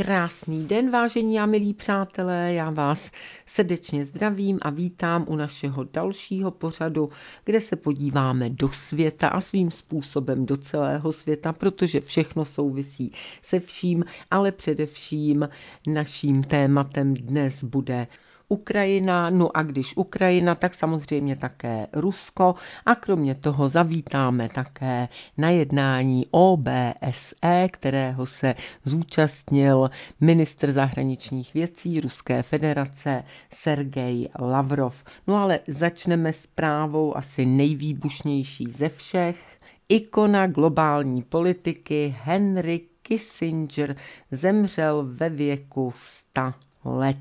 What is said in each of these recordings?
Krásný den, vážení a milí přátelé, já vás srdečně zdravím a vítám u našeho dalšího pořadu, kde se podíváme do světa a svým způsobem do celého světa, protože všechno souvisí se vším, ale především naším tématem dnes bude Ukrajina, no a když Ukrajina, tak samozřejmě také Rusko a kromě toho zavítáme také na jednání OBSE, kterého se zúčastnil ministr zahraničních věcí Ruské federace Sergej Lavrov. No ale začneme zprávou asi nejvýbušnější ze všech. Ikona globální politiky Henry Kissinger zemřel ve věku 100 let.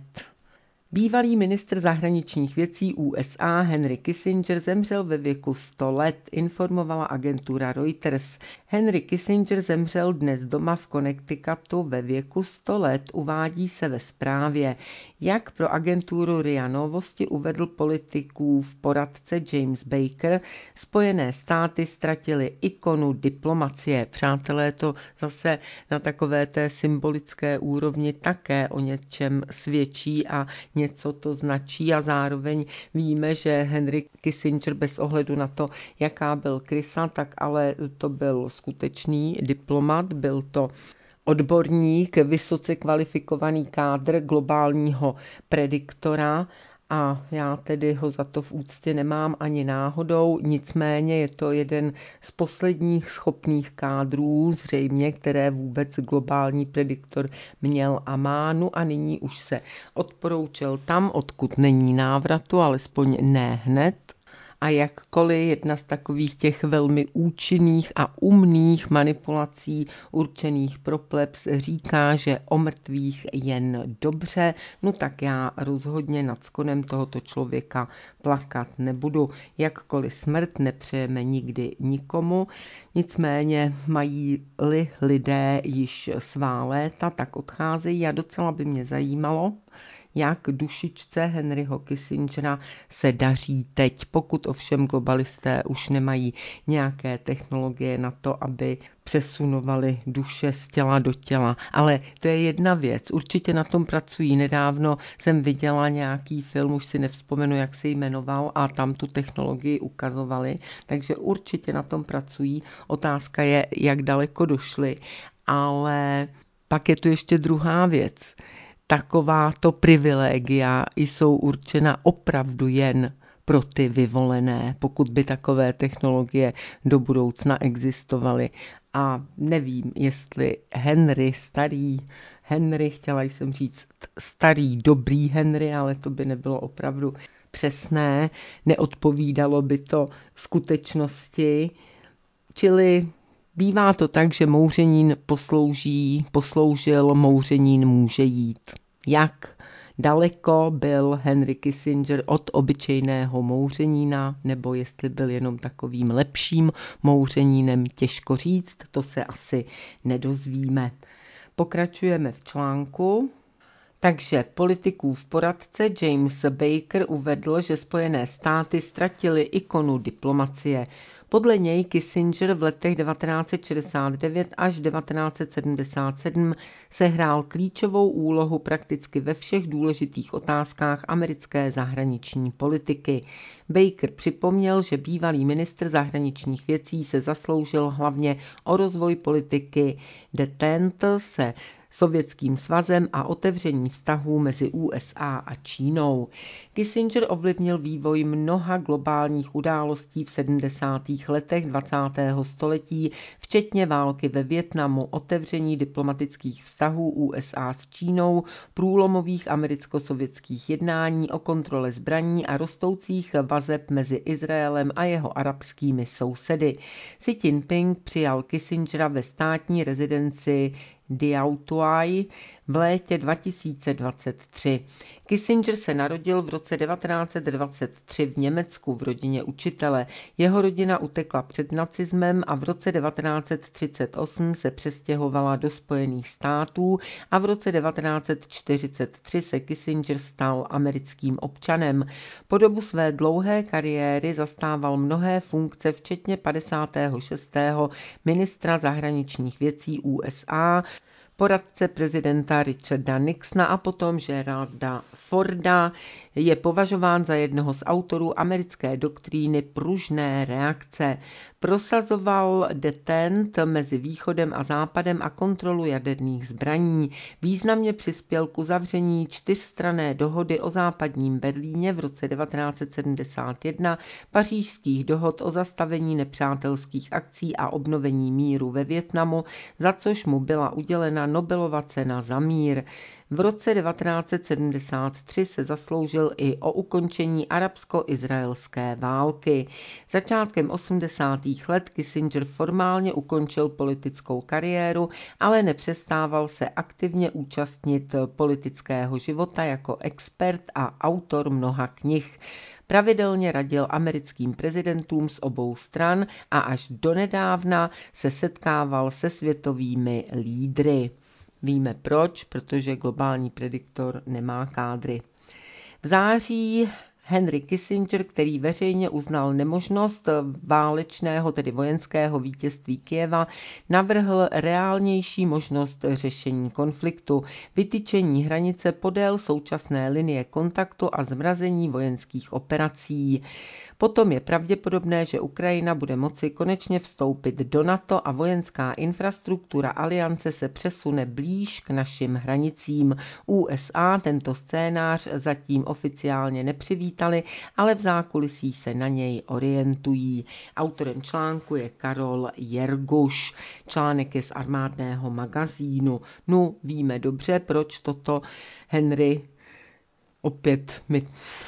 Bývalý ministr zahraničních věcí USA Henry Kissinger zemřel ve věku 100 let, informovala agentura Reuters. Henry Kissinger zemřel dnes doma v Connecticutu ve věku 100 let, uvádí se ve zprávě. Jak pro agenturu RIA Novosti uvedl politikův poradce James Baker, Spojené státy ztratily ikonu diplomacie. Přátelé, to zase na takové té symbolické úrovni také o něčem svědčí a něco to značí a zároveň víme, že Henry Kissinger bez ohledu na to, jaká byl krysa, tak ale to byl skutečný diplomat, byl to odborník, vysoce kvalifikovaný kádr globálního prediktora a já tedy ho za to v úctě nemám ani náhodou, nicméně je to jeden z posledních schopných kádrů, zřejmě, které vůbec globální prediktor měl a má, no a nyní už se odporoučil tam, odkud není návratu, alespoň ne hned. A jakkoliv jedna z takových těch velmi účinných a umných manipulací určených pro plebs říká, že o mrtvých jen dobře, no tak já rozhodně nad skonem tohoto člověka plakat nebudu. Jakkoliv smrt nepřejeme nikdy nikomu, nicméně mají-li lidé již svá léta, tak odcházejí a docela by mě zajímalo, jak dušičce Henryho Kissingera se daří teď, pokud ovšem globalisté už nemají nějaké technologie na to, aby přesunovali duše z těla do těla. Ale to je jedna věc, určitě na tom pracují. Nedávno jsem viděla nějaký film, už si nevzpomenu, jak se jmenoval, a tam tu technologii ukazovali, takže určitě na tom pracují. Otázka je, jak daleko došli, ale pak je tu ještě druhá věc. Takováto privilegia jsou určena opravdu jen pro ty vyvolené, pokud by takové technologie do budoucna existovaly. A nevím, jestli chtěla jsem říct starý, dobrý Henry, ale to by nebylo opravdu přesné, neodpovídalo by to skutečnosti, čili bývá to tak, že mouřenín posloužil, mouřenín může jít. Jak daleko byl Henry Kissinger od obyčejného mouřenína, nebo jestli byl jenom takovým lepším mouřenínem, těžko říct, to se asi nedozvíme. Pokračujeme v článku. Takže politikův poradce James Baker uvedl, že Spojené státy ztratily ikonu diplomacie. Podle něj Kissinger v letech 1969 až 1977 sehrál klíčovou úlohu prakticky ve všech důležitých otázkách americké zahraniční politiky. Baker připomněl, že bývalý ministr zahraničních věcí se zasloužil hlavně o rozvoj politiky detente se Sovětským svazem a otevření vztahů mezi USA a Čínou. Kissinger ovlivnil vývoj mnoha globálních událostí v 70. letech 20. století, včetně války ve Vietnamu, otevření diplomatických vztahů USA s Čínou, průlomových americko-sovětských jednání o kontrole zbraní a rostoucích vazeb mezi Izraelem a jeho arabskými sousedy. Xi Jinping přijal Kissingera ve státní rezidenci Diaotuai v létě 2023. Kissinger se narodil v roce 1923 v Německu v rodině učitele. Jeho rodina utekla před nacismem a v roce 1938 se přestěhovala do Spojených států a v roce 1943 se Kissinger stal americkým občanem. Po dobu své dlouhé kariéry zastával mnohé funkce, včetně 56. ministra zahraničních věcí USA, poradce prezidenta Richarda Nixona a potom Geralda Forda. Je považován za jednoho z autorů americké doktríny pružné reakce. Prosazoval detente mezi východem a západem a kontrolu jaderných zbraní. Významně přispěl k uzavření čtyřstranné dohody o západním Berlíně v roce 1971, pařížských dohod o zastavení nepřátelských akcí a obnovení míru ve Vietnamu, za což mu byla udělena Nobelova cena za mír. V roce 1973 se zasloužil i o ukončení arabsko-izraelské války. Začátkem 80. let Kissinger formálně ukončil politickou kariéru, ale nepřestával se aktivně účastnit politického života jako expert a autor mnoha knih. Pravidelně radil americkým prezidentům z obou stran a až donedávna se setkával se světovými lídry. Víme proč, protože globální prediktor nemá kádry. V září Henry Kissinger, který veřejně uznal nemožnost válečného, tedy vojenského vítězství Kyjeva, navrhl reálnější možnost řešení konfliktu, vytyčení hranice podél současné linie kontaktu a zmrazení vojenských operací. Potom je pravděpodobné, že Ukrajina bude moci konečně vstoupit do NATO a vojenská infrastruktura aliance se přesune blíž k našim hranicím. USA tento scénář zatím oficiálně nepřivítali, ale v zákulisí se na něj orientují. Autorem článku je Karol Jerguš. Článek je z armádného magazínu. No, víme dobře, proč toto Henry opět mi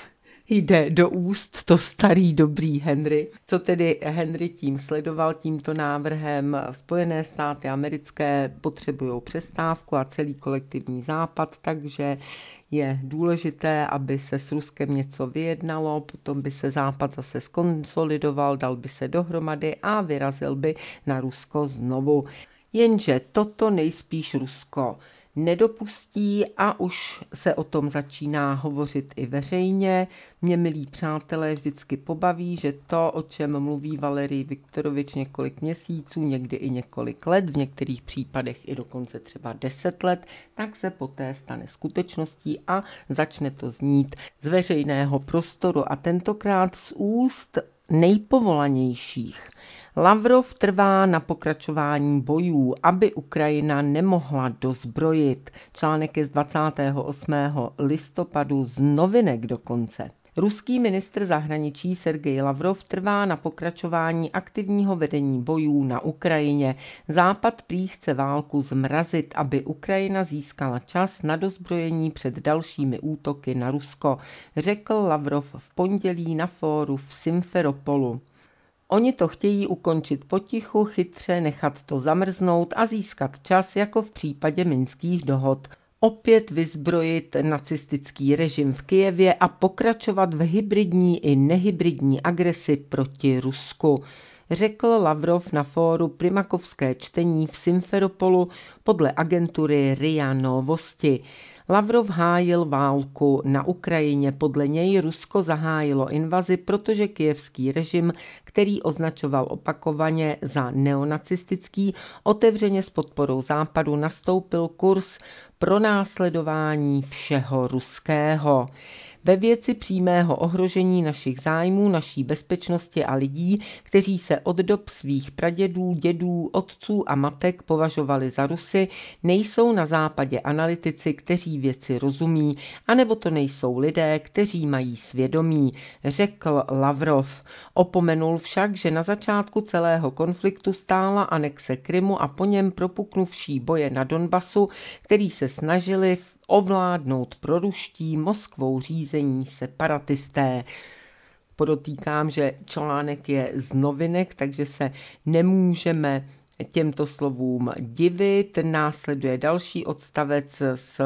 jde do úst, to starý dobrý Henry. Co tedy Henry tím sledoval, tímto návrhem? Spojené státy americké potřebují přestávku a celý kolektivní západ, takže je důležité, aby se s Ruskem něco vyjednalo, potom by se západ zase skonsolidoval, dal by se dohromady a vyrazil by na Rusko znovu. Jenže toto nejspíš Rusko nedopustí a už se o tom začíná hovořit i veřejně. Mě, milí přátelé, vždycky pobaví, že to, o čem mluví Valerij Viktorovič několik měsíců, někdy i několik let, v některých případech i dokonce třeba 10 let, tak se poté stane skutečností a začne to znít z veřejného prostoru a tentokrát z úst nejpovolanějších. Lavrov trvá na pokračování bojů, aby Ukrajina nemohla dozbrojit. Článek je z 28. listopadu z Novinek dokonce. Ruský ministr zahraničí Sergej Lavrov trvá na pokračování aktivního vedení bojů na Ukrajině. Západ prý chce válku zmrazit, aby Ukrajina získala čas na dozbrojení před dalšími útoky na Rusko, řekl Lavrov v pondělí na fóru v Simferopolu. Oni to chtějí ukončit potichu, chytře nechat to zamrznout a získat čas jako v případě minských dohod. Opět vyzbrojit nacistický režim v Kyjevě a pokračovat v hybridní i nehybridní agresi proti Rusku, řekl Lavrov na fóru Primakovské čtení v Simferopolu podle agentury RIA Novosti. Lavrov hájil válku na Ukrajině, podle něj Rusko zahájilo invazi, protože kyjevský režim, který označoval opakovaně za neonacistický, otevřeně s podporou Západu nastoupil kurz pronásledování všeho ruského. Ve věci přímého ohrožení našich zájmů, naší bezpečnosti a lidí, kteří se od dob svých pradědů, dědů, otců a matek považovali za Rusy, nejsou na západě analytici, kteří věci rozumí, anebo to nejsou lidé, kteří mají svědomí, řekl Lavrov. Opomenul však, že na začátku celého konfliktu stála anexe Krymu a po něm propuknuvší boje na Donbasu, který se snažili ovládnout proruští Moskvou řízení separatisté. Podotýkám, že článek je z Novinek, takže se nemůžeme těmto slovům divit. Následuje další odstavec z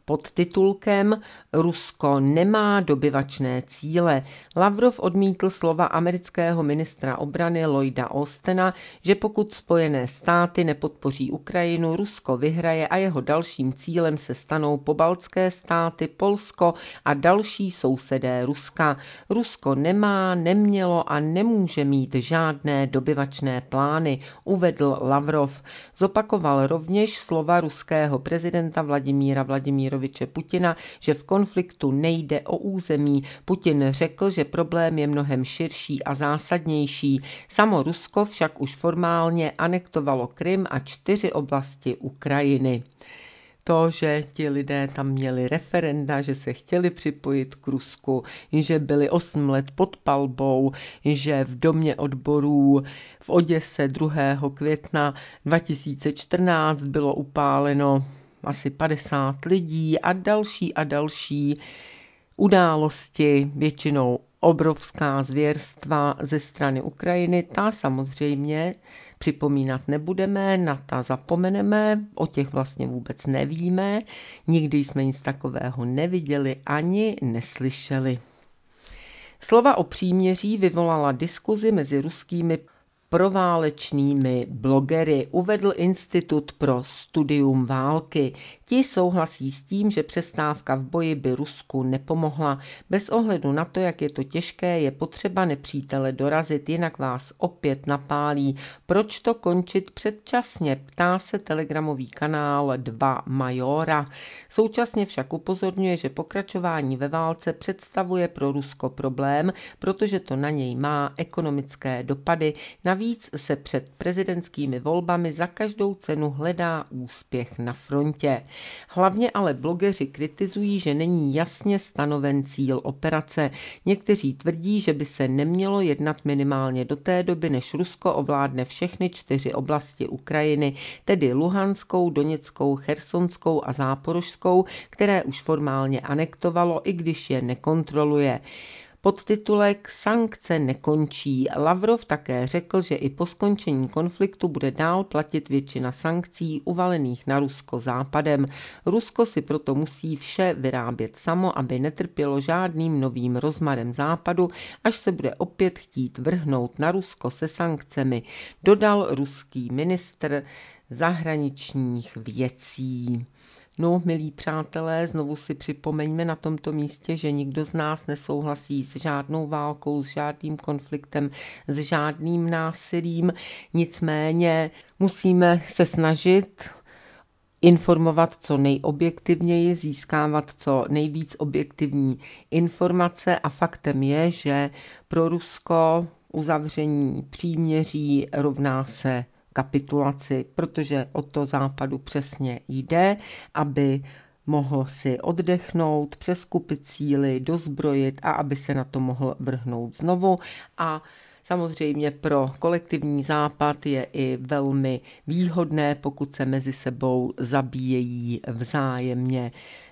pod titulkem Rusko nemá dobyvačné cíle. Lavrov odmítl slova amerického ministra obrany Lloyda Austina, že pokud Spojené státy nepodpoří Ukrajinu, Rusko vyhraje a jeho dalším cílem se stanou pobaltské státy, Polsko a další sousedé Ruska. Rusko nemá, nemělo a nemůže mít žádné dobyvačné plány, uvedl Lavrov. Zopakoval rovněž slova ruského prezidenta Vladimíra Vladimiroviče Putina, že v konfliktu nejde o území. Putin řekl, že problém je mnohem širší a zásadnější. Samo Rusko však už formálně anektovalo Krym a 4 oblasti Ukrajiny. To, že ti lidé tam měli referenda, že se chtěli připojit k Rusku, že byli 8 let pod palbou, že v domě odborů v Oděse 2. května 2014 bylo upáleno asi 50 lidí a další události, většinou obrovská zvěrstva ze strany Ukrajiny, ta samozřejmě připomínat nebudeme, na ta zapomeneme, o těch vlastně vůbec nevíme, nikdy jsme nic takového neviděli ani neslyšeli. Slova o příměří vyvolala diskuzi mezi ruskými proválečnými blogery, uvedl Institut pro studium války. Ti souhlasí s tím, že přestávka v boji by Rusku nepomohla. Bez ohledu na to, jak je to těžké, je potřeba nepřítele dorazit, jinak vás opět napálí. Proč to končit předčasně? Ptá se telegramový kanál 2 Majora. Současně však upozorňuje, že pokračování ve válce představuje pro Rusko problém, protože to na něj má ekonomické dopady. Navíc se před prezidentskými volbami za každou cenu hledá úspěch na frontě. Hlavně ale blogeři kritizují, že není jasně stanoven cíl operace. Někteří tvrdí, že by se nemělo jednat minimálně do té doby, než Rusko ovládne všechny 4 oblasti Ukrajiny, tedy Luhanskou, Doněckou, Chersonskou a Záporožskou, které už formálně anektovalo, i když je nekontroluje. Podtitulek Sankce nekončí. Lavrov také řekl, že i po skončení konfliktu bude dál platit většina sankcí uvalených na Rusko Západem. Rusko si proto musí vše vyrábět samo, aby netrpělo žádným novým rozmarem Západu, až se bude opět chtít vrhnout na Rusko se sankcemi, dodal ruský ministr zahraničních věcí. No, milí přátelé, znovu si připomeňme na tomto místě, že nikdo z nás nesouhlasí s žádnou válkou, s žádným konfliktem, s žádným násilím. Nicméně musíme se snažit informovat co nejobjektivněji, získávat co nejvíc objektivní informace a faktem je, že pro Rusko uzavření příměří rovná se kapitulaci, protože o to Západu přesně jde, aby mohl si oddechnout, přeskupit síly, dozbrojit a aby se na to mohl vrhnout znovu. A samozřejmě pro kolektivní Západ je i velmi výhodné, pokud se mezi sebou zabíjejí vzájemně.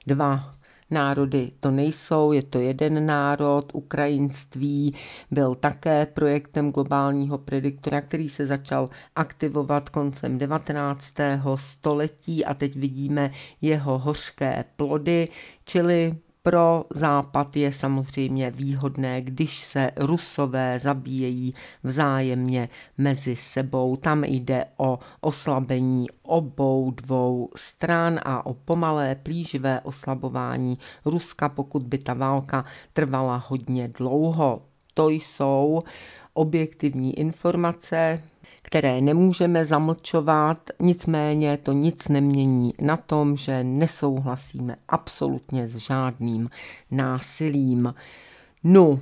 2 národy to nejsou, je to jeden národ. Ukrajinství byl také projektem globálního prediktora, který se začal aktivovat koncem 19. století a teď vidíme jeho hořké plody, čili pro Západ je samozřejmě výhodné, když se Rusové zabíjejí vzájemně mezi sebou. Tam jde o oslabení obou 2 stran a o pomalé plíživé oslabování Ruska, pokud by ta válka trvala hodně dlouho. To jsou objektivní informace, které nemůžeme zamlčovat, nicméně to nic nemění na tom, že nesouhlasíme absolutně s žádným násilím. No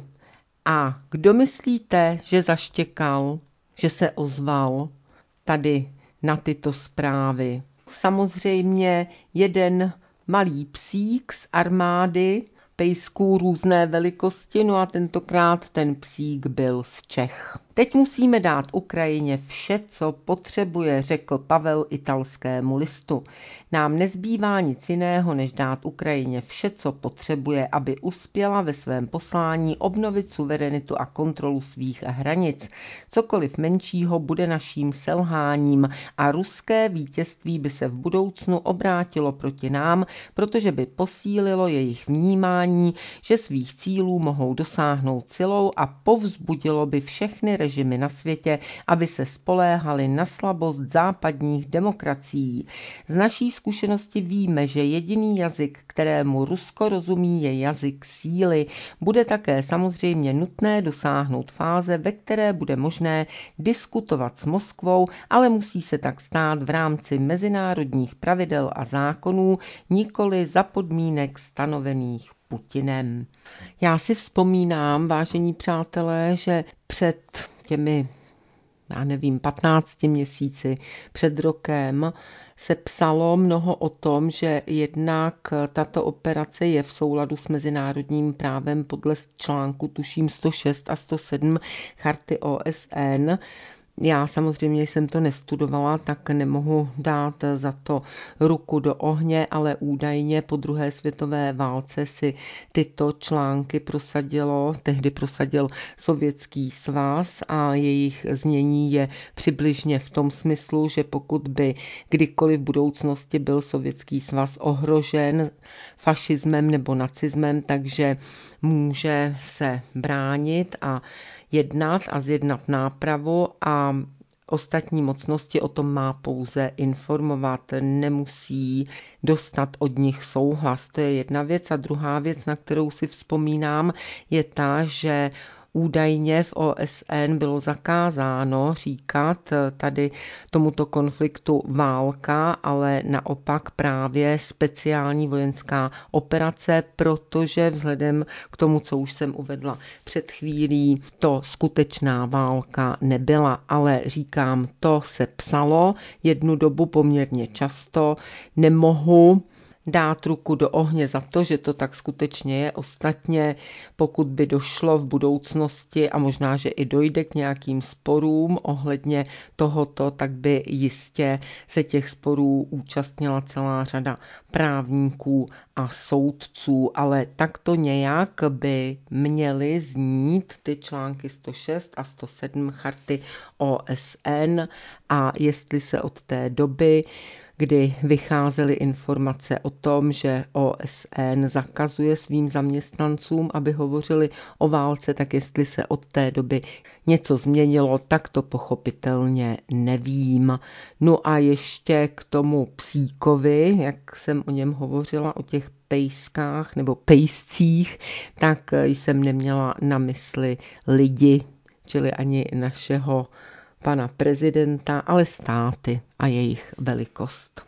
a kdo myslíte, že zaštěkal, že se ozval tady na tyto zprávy? Samozřejmě jeden malý psík z armády, pejsků různé velikosti, no a tentokrát ten psík byl z Čech. Teď musíme dát Ukrajině vše, co potřebuje, řekl Pavel italskému listu. Nám nezbývá nic jiného, než dát Ukrajině vše, co potřebuje, aby uspěla ve svém poslání obnovit suverenitu a kontrolu svých hranic. Cokoliv menšího bude naším selháním a ruské vítězství by se v budoucnu obrátilo proti nám, protože by posílilo jejich vnímání, že svých cílů mohou dosáhnout silou a povzbudilo by všechny režimy na světě, aby se spoléhali na slabost západních demokracií. Z naší zkušenosti víme, že jediný jazyk, kterému Rusko rozumí, je jazyk síly. Bude také samozřejmě nutné dosáhnout fáze, ve které bude možné diskutovat s Moskvou, ale musí se tak stát v rámci mezinárodních pravidel a zákonů, nikoli za podmínek stanovených Putinem. Já si vzpomínám, vážení přátelé, že před těmi 15 měsíci, před rokem se psalo mnoho o tom, že jednak tato operace je v souladu s mezinárodním právem podle článku tuším 106 a 107 Charty OSN. Já samozřejmě jsem to nestudovala, tak nemohu dát za to ruku do ohně, ale údajně po druhé světové válce si tyto články tehdy prosadil Sovětský svaz a jejich znění je přibližně v tom smyslu, že pokud by kdykoliv v budoucnosti byl Sovětský svaz ohrožen fašismem nebo nacismem, takže může se bránit a jednat a zjednat nápravu a ostatní mocnosti o tom má pouze informovat, nemusí dostat od nich souhlas. To je jedna věc. A druhá věc, na kterou si vzpomínám, je ta, že údajně v OSN bylo zakázáno říkat tady tomuto konfliktu válka, ale naopak právě speciální vojenská operace, protože vzhledem k tomu, co už jsem uvedla před chvílí, to skutečná válka nebyla, ale říkám, to se psalo jednu dobu poměrně často, nemohu dát ruku do ohně za to, že to tak skutečně je. Ostatně, pokud by došlo v budoucnosti a možná, že i dojde k nějakým sporům ohledně tohoto, tak by jistě se těch sporů účastnila celá řada právníků a soudců, ale takto nějak by měly znít ty články 106 a 107 Charty OSN a jestli se od té doby, kdy vycházely informace o tom, že OSN zakazuje svým zaměstnancům, aby hovořili o válce, tak jestli se od té doby něco změnilo, tak to pochopitelně nevím. No a ještě k tomu psíkovi, jak jsem o něm hovořila, o těch pejskách nebo pejscích, tak jsem neměla na mysli lidi, čili ani našeho pana prezidenta, ale státy a jejich velikost.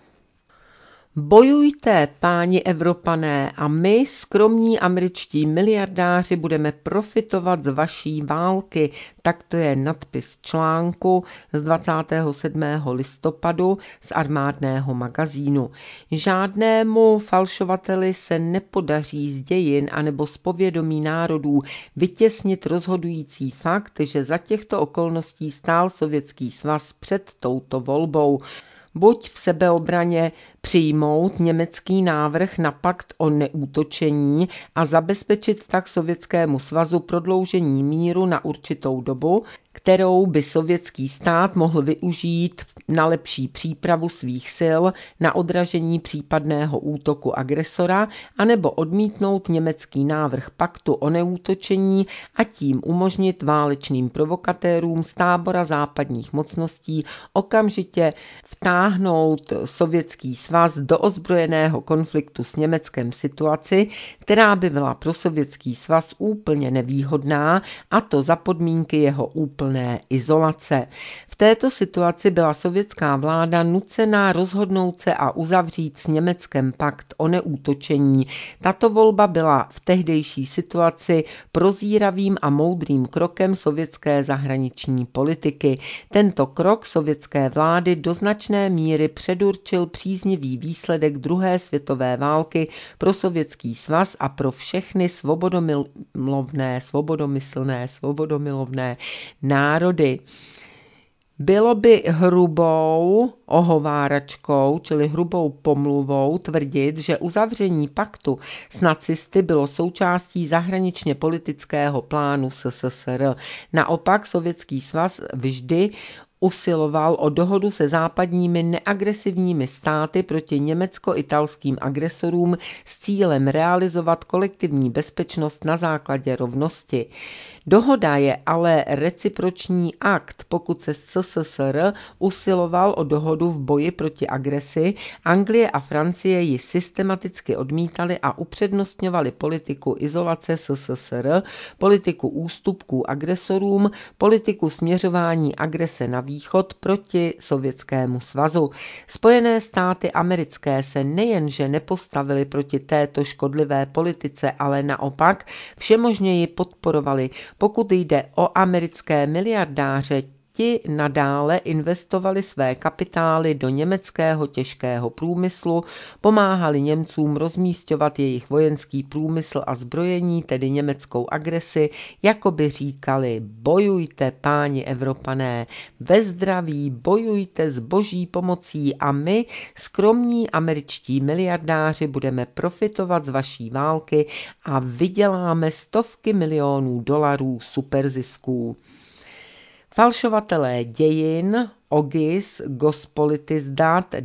Bojujte, páni Evropané, a my, skromní američtí miliardáři, budeme profitovat z vaší války. Tak to je nadpis článku z 27. listopadu z armádného magazínu. Žádnému falšovateli se nepodaří z dějin anebo z povědomí národů vytěsnit rozhodující fakt, že za těchto okolností stál Sovětský svaz před touto volbou. Buď v sebeobraně přijmout německý návrh na pakt o neútočení a zabezpečit tak Sovětskému svazu prodloužení míru na určitou dobu, kterou by sovětský stát mohl využít na lepší přípravu svých sil na odražení případného útoku agresora, anebo odmítnout německý návrh paktu o neútočení a tím umožnit válečným provokatérům z tábora západních mocností okamžitě vtáhnout Sovětský svaz do ozbrojeného konfliktu s Německem situaci, která by byla pro Sovětský svaz úplně nevýhodná, a to za podmínky jeho úplné izolace. V této situaci byla sovětská vláda nucená rozhodnout se a uzavřít s Německem pakt o neútočení. Tato volba byla v tehdejší situaci prozíravým a moudrým krokem sovětské zahraniční politiky. Tento krok sovětské vlády do značné míry předurčil příznivý výsledek druhé světové války pro Sovětský svaz a pro všechny svobodomyslné národy. Bylo by hrubou ohováračkou, čili hrubou pomluvou tvrdit, že uzavření paktu s nacisty bylo součástí zahraničně politického plánu SSSR. Naopak Sovětský svaz vždy usiloval o dohodu se západními neagresivními státy proti německo-italským agresorům s cílem realizovat kolektivní bezpečnost na základě rovnosti. Dohoda je ale reciproční akt. Pokud se SSSR usiloval o dohodu v boji proti agresi, Anglie a Francie ji systematicky odmítali a upřednostňovali politiku izolace SSSR, politiku ústupků agresorům, politiku směřování agrese na východ proti Sovětskému svazu. Spojené státy americké se nejenže nepostavily proti této škodlivé politice, ale naopak všemožně ji podporovali. Pokud jde o americké miliardáře, ti nadále investovali své kapitály do německého těžkého průmyslu, pomáhali Němcům rozmísťovat jejich vojenský průmysl a zbrojení, tedy německou agresi, jako by říkali: bojujte, páni Evropané, ve zdraví, bojujte s boží pomocí a my, skromní američtí miliardáři, budeme profitovat z vaší války a vyděláme stovky milionů dolarů superzisků. Falšovatelé dějin, Ogis Gospolitisdat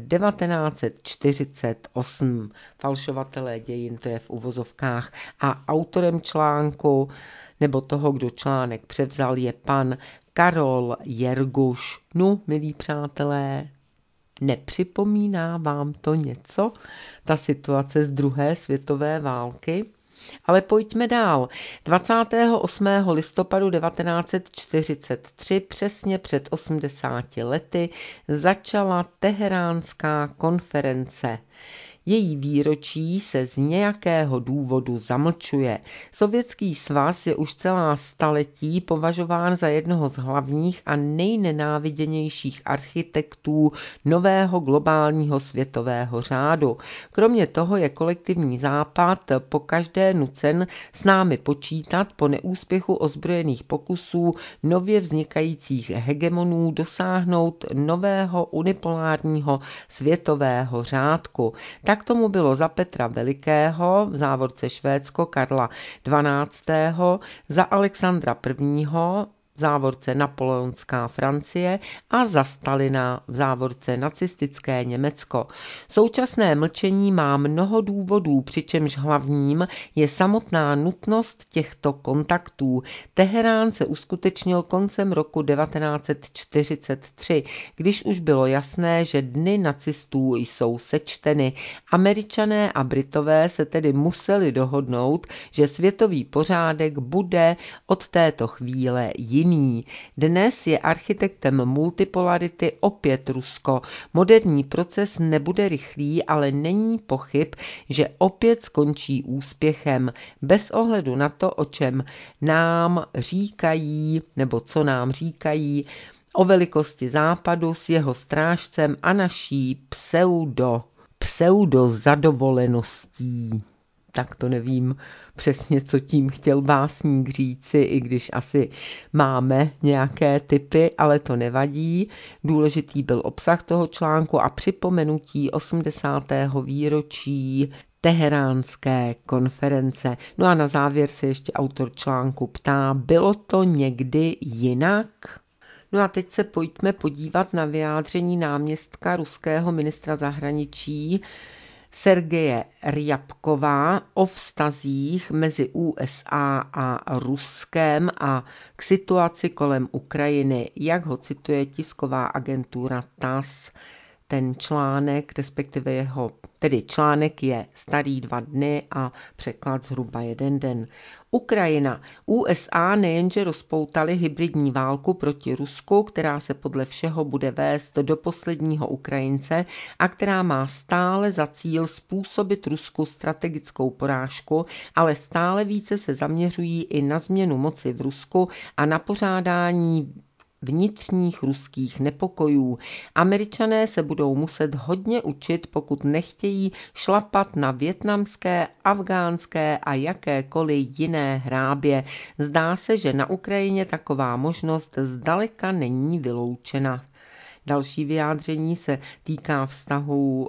1948. Falšovatelé dějin, to je v uvozovkách. A autorem článku, nebo toho, kdo článek převzal, je pan Karol Jerguš. No, milí přátelé, nepřipomíná vám to něco? Ta situace z druhé světové války? Ale pojďme dál. 28. listopadu 1943, přesně před 80 lety, začala Teheránská konference. Její výročí se z nějakého důvodu zamlčuje. Sovětský svaz je už celá staletí považován za jednoho z hlavních a nejnenáviděnějších architektů nového globálního světového řádu. Kromě toho je kolektivní západ pokaždé nucen s námi počítat po neúspěchu ozbrojených pokusů nově vznikajících hegemonů dosáhnout nového unipolárního světového řádku. Tak tomu bylo za Petra Velikého, v závorce Švédsko Karla XII., za Alexandra I., v závorce napoleonská Francie a za Stalina, v závorce nacistické Německo. Současné mlčení má mnoho důvodů, přičemž hlavním je samotná nutnost těchto kontaktů. Teherán se uskutečnil koncem roku 1943, když už bylo jasné, že dny nacistů jsou sečteny. Američané a Britové se tedy museli dohodnout, že světový pořádek bude od této chvíle jiný. Dnes je architektem multipolarity opět Rusko. Moderní proces nebude rychlý, ale není pochyb, že opět skončí úspěchem. Bez ohledu na to, o čem nám říkají, nebo co nám říkají o velikosti Západu s jeho strážcem a naší pseudozadovoleností. Tak to nevím přesně, co tím chtěl básník říci, i když asi máme nějaké tipy, ale to nevadí. Důležitý byl obsah toho článku a připomenutí 80. výročí Teheránské konference. No a na závěr se ještě autor článku ptá, bylo to někdy jinak? No a teď se pojďme podívat na vyjádření náměstka ruského ministra zahraničí Sergeje Rjabkova o vztazích mezi USA a Ruskem a k situaci kolem Ukrajiny, jak ho cituje tisková agentura TASS. Ten článek, respektive tedy článek je starý 2 dny a překlad zhruba 1 den. Ukrajina. USA nejenže rozpoutali hybridní válku proti Rusku, která se podle všeho bude vést do posledního Ukrajince a která má stále za cíl způsobit Rusku strategickou porážku, ale stále více se zaměřují i na změnu moci v Rusku a na pořádání vnitřních ruských nepokojů. Američané se budou muset hodně učit, pokud nechtějí šlapat na vietnamské, afgánské a jakékoliv jiné hrábě. Zdá se, že na Ukrajině taková možnost zdaleka není vyloučena. Další vyjádření se týká vztahu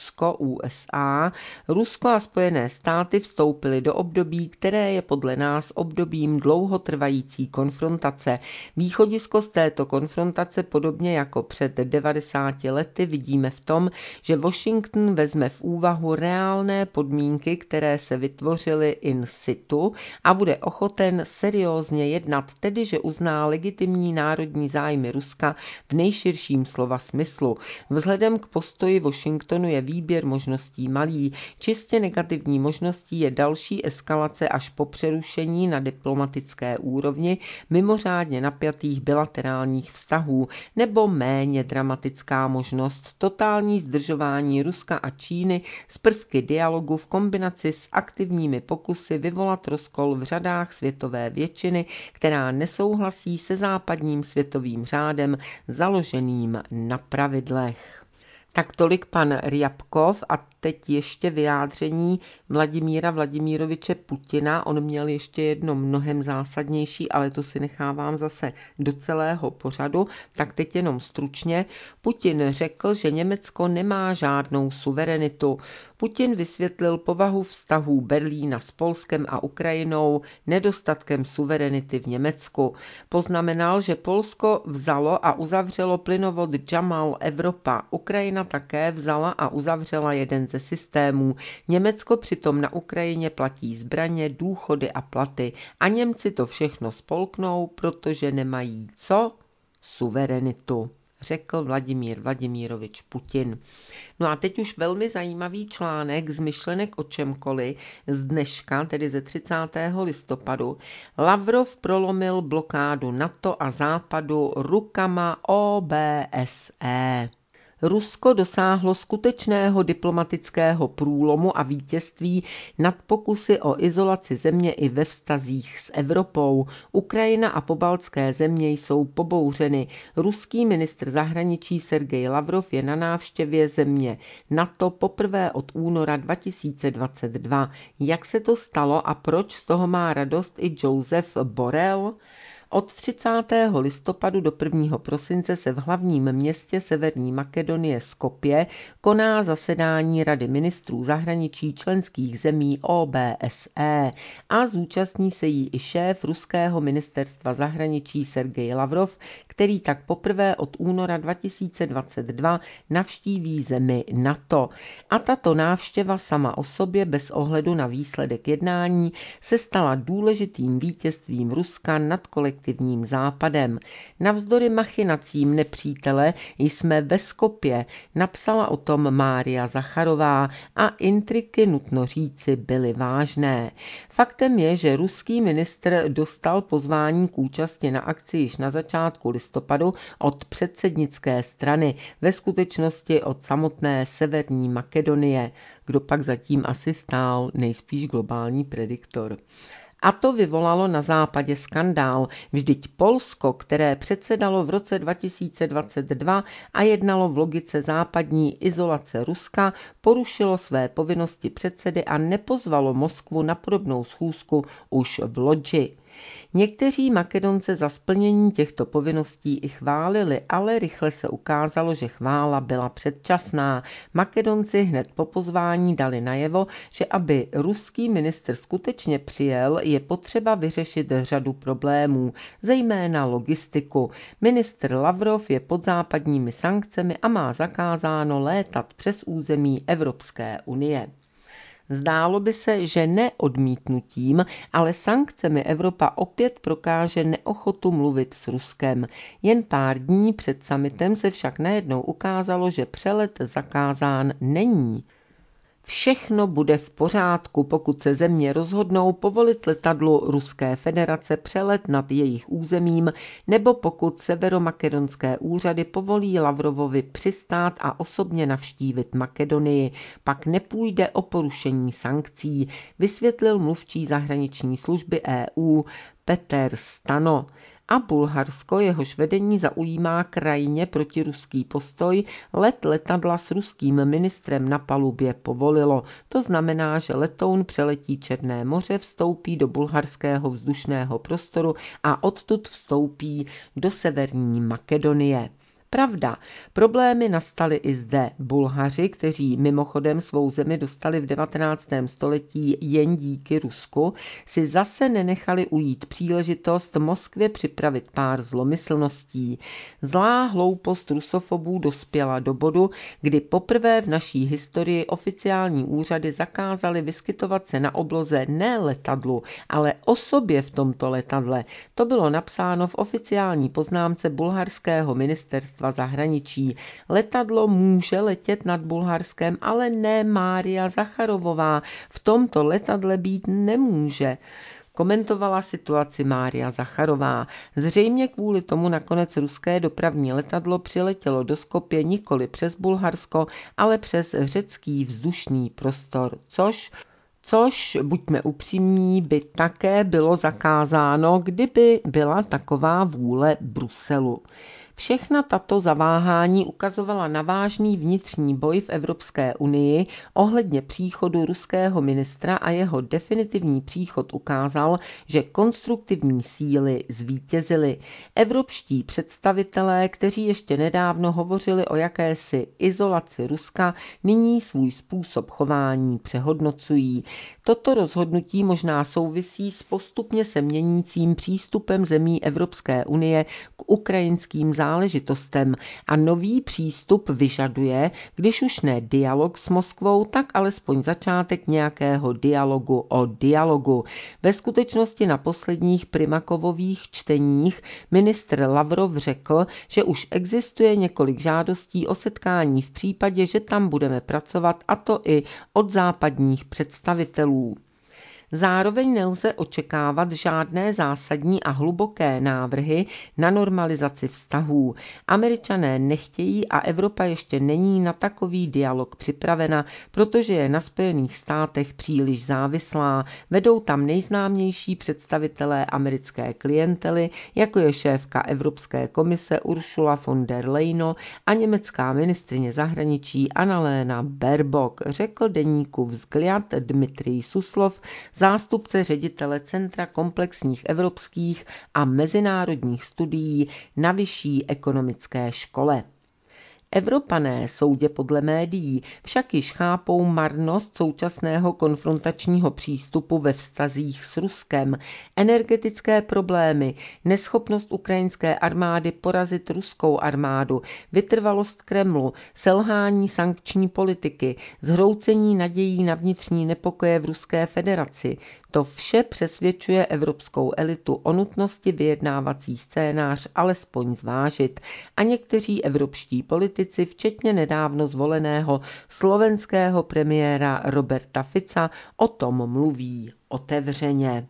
Rusko-USA. Rusko a Spojené státy vstoupily do období, které je podle nás obdobím dlouhotrvající konfrontace. Východisko z této konfrontace, podobně jako před 90 lety, vidíme v tom, že Washington vezme v úvahu reálné podmínky, které se vytvořily in situ a bude ochoten seriózně jednat, tedy že uzná legitimní národní zájmy Ruska v nejširším slova smyslu. Vzhledem k postoji Washingtonu je výběr možností malý. Čistě negativní možností je další eskalace až po přerušení na diplomatické úrovni mimořádně napjatých bilaterálních vztahů, nebo méně dramatická možnost totální zdržování Ruska a Číny s prvky dialogu v kombinaci s aktivními pokusy vyvolat rozkol v řadách světové většiny, která nesouhlasí se západním světovým řádem založeným na pravidlech. Tak tolik pan Ryabkov a teď ještě vyjádření Vladimíra Vladimiroviče Putina. On měl ještě jedno mnohem zásadnější, ale to si nechávám zase do celého pořadu. Tak teď jenom stručně. Putin řekl, že Německo nemá žádnou suverenitu. Putin vysvětlil povahu vztahů Berlína s Polskem a Ukrajinou nedostatkem suverenity v Německu. Poznamenal, že Polsko vzalo a uzavřelo plynovod Jamal Evropa. Ukrajina také vzala a uzavřela jeden ze systémů. Německo přitom na Ukrajině platí zbraně, důchody a platy. A Němci to všechno spolknou, protože nemají co? Suverenitu, řekl Vladimír Vladimirovič Putin. No a teď už velmi zajímavý článek z Myšlenek o čemkoliv z dneška, tedy ze 30. listopadu. Lavrov prolomil blokádu NATO a Západu rukama OBSE. Rusko dosáhlo skutečného diplomatického průlomu a vítězství nad pokusy o izolaci země i ve vztazích s Evropou. Ukrajina a pobaltské země jsou pobouřeny. Ruský ministr zahraničí Sergej Lavrov je na návštěvě země NATO poprvé od února 2022. Jak se to stalo a proč z toho má radost i Josef Borrell? Od 30. listopadu do 1. prosince se v hlavním městě Severní Makedonie Skopje koná zasedání Rady ministrů zahraničí členských zemí OBSE a zúčastní se jí i šéf ruského ministerstva zahraničí Sergej Lavrov, který tak poprvé od února 2022 navštíví zemi NATO. A tato návštěva sama o sobě bez ohledu na výsledek jednání se stala důležitým vítězstvím Ruska nad kolektivním západem. Navzdory machinacím nepřítele jsme ve Skopje, napsala o tom Mária Zacharová a intriky, nutno říci, byly vážné. Faktem je, že ruský ministr dostal pozvání k účasti na akci již na začátku listopadu od předsednické strany, ve skutečnosti od samotné Severní Makedonie, kdo pak zatím asi stál, nejspíš globální prediktor. A to vyvolalo na západě skandál. Vždyť Polsko, které předsedalo v roce 2022 a jednalo v logice západní izolace Ruska, porušilo své povinnosti předsedy a nepozvalo Moskvu na podobnou schůzku už v Lodži. Někteří Makedonce za splnění těchto povinností i chválili, ale rychle se ukázalo, že chvála byla předčasná. Makedonci hned po pozvání dali najevo, že aby ruský ministr skutečně přijel, je potřeba vyřešit řadu problémů, zejména logistiku. Ministr Lavrov je pod západními sankcemi a má zakázáno létat přes území Evropské unie. Zdálo by se, že ne odmítnutím, ale sankcemi Evropa opět prokáže neochotu mluvit s Ruskem. Jen pár dní před summitem se však najednou ukázalo, že přelet zakázán není. Všechno bude v pořádku, pokud se země rozhodnou povolit letadlu Ruské federace přelet nad jejich územím, nebo pokud severomakedonské úřady povolí Lavrovovi přistát a osobně navštívit Makedonii, pak nepůjde o porušení sankcí, vysvětlil mluvčí zahraniční služby EU Peter Stano. a Bulharsko, jehož vedení zaujímá krajně protiruský postoj, let letadla s ruským ministrem na palubě povolilo. To znamená, že letoun přeletí Černé moře, vstoupí do bulharského vzdušného prostoru a odtud vstoupí do Severní Makedonie. Pravda, problémy nastaly i zde. Bulhaři, kteří mimochodem svou zemi dostali v 19. století jen díky Rusku, si zase nenechali ujít příležitost Moskvě připravit pár zlomyslností. Zlá hloupost rusofobů dospěla do bodu, kdy poprvé v naší historii oficiální úřady zakázaly vyskytovat se na obloze ne letadlu, ale osobě v tomto letadle. To bylo napsáno v oficiální poznámce bulharského ministerstva zahraničí. Letadlo může letět nad Bulharskem, ale ne Mária Zacharovová. V tomto letadle být nemůže. Komentovala situaci Mária Zacharová. Zřejmě kvůli tomu nakonec ruské dopravní letadlo přiletělo do Skopje nikoli přes Bulharsko, ale přes řecký vzdušný prostor, což, buďme upřímní, by také bylo zakázáno, kdyby byla taková vůle Bruselu. Všechna tato zaváhání ukazovala na vážný vnitřní boj v Evropské unii ohledně příchodu ruského ministra a jeho definitivní příchod ukázal, že konstruktivní síly zvítězily. Evropští představitelé, kteří ještě nedávno hovořili o jakési izolaci Ruska, nyní svůj způsob chování přehodnocují. Toto rozhodnutí možná souvisí s postupně se měnícím přístupem zemí Evropské unie k ukrajinským záležitostem a nový přístup vyžaduje, když už ne dialog s Moskvou, tak alespoň začátek nějakého dialogu o dialogu. Ve skutečnosti na posledních Primakovových čteních ministr Lavrov řekl, že už existuje několik žádostí o setkání v případě, že tam budeme pracovat, a to i od západních představitelů. Zároveň nelze očekávat žádné zásadní a hluboké návrhy na normalizaci vztahů. Američané nechtějí a Evropa ještě není na takový dialog připravena, protože je na Spojených státech příliš závislá. Vedou tam nejznámější představitelé americké klientely, jako je šéfka Evropské komise Ursula von der Leyen a německá ministryně zahraničí Annalena Baerbock, řekl deníku Vzгляд Dmitrij Suslov, zástupce ředitele Centra komplexních evropských a mezinárodních studií na Vyšší ekonomické škole. Evropané, soudě podle médií, však již chápou marnost současného konfrontačního přístupu ve vztazích s Ruskem, energetické problémy, neschopnost ukrajinské armády porazit ruskou armádu, vytrvalost Kremlu, selhání sankční politiky, zhroucení nadějí na vnitřní nepokoje v Ruské federaci. To vše přesvědčuje evropskou elitu o nutnosti vyjednávací scénář alespoň zvážit a někteří evropští politici, včetně nedávno zvoleného slovenského premiéra Roberta Fica, o tom mluví otevřeně.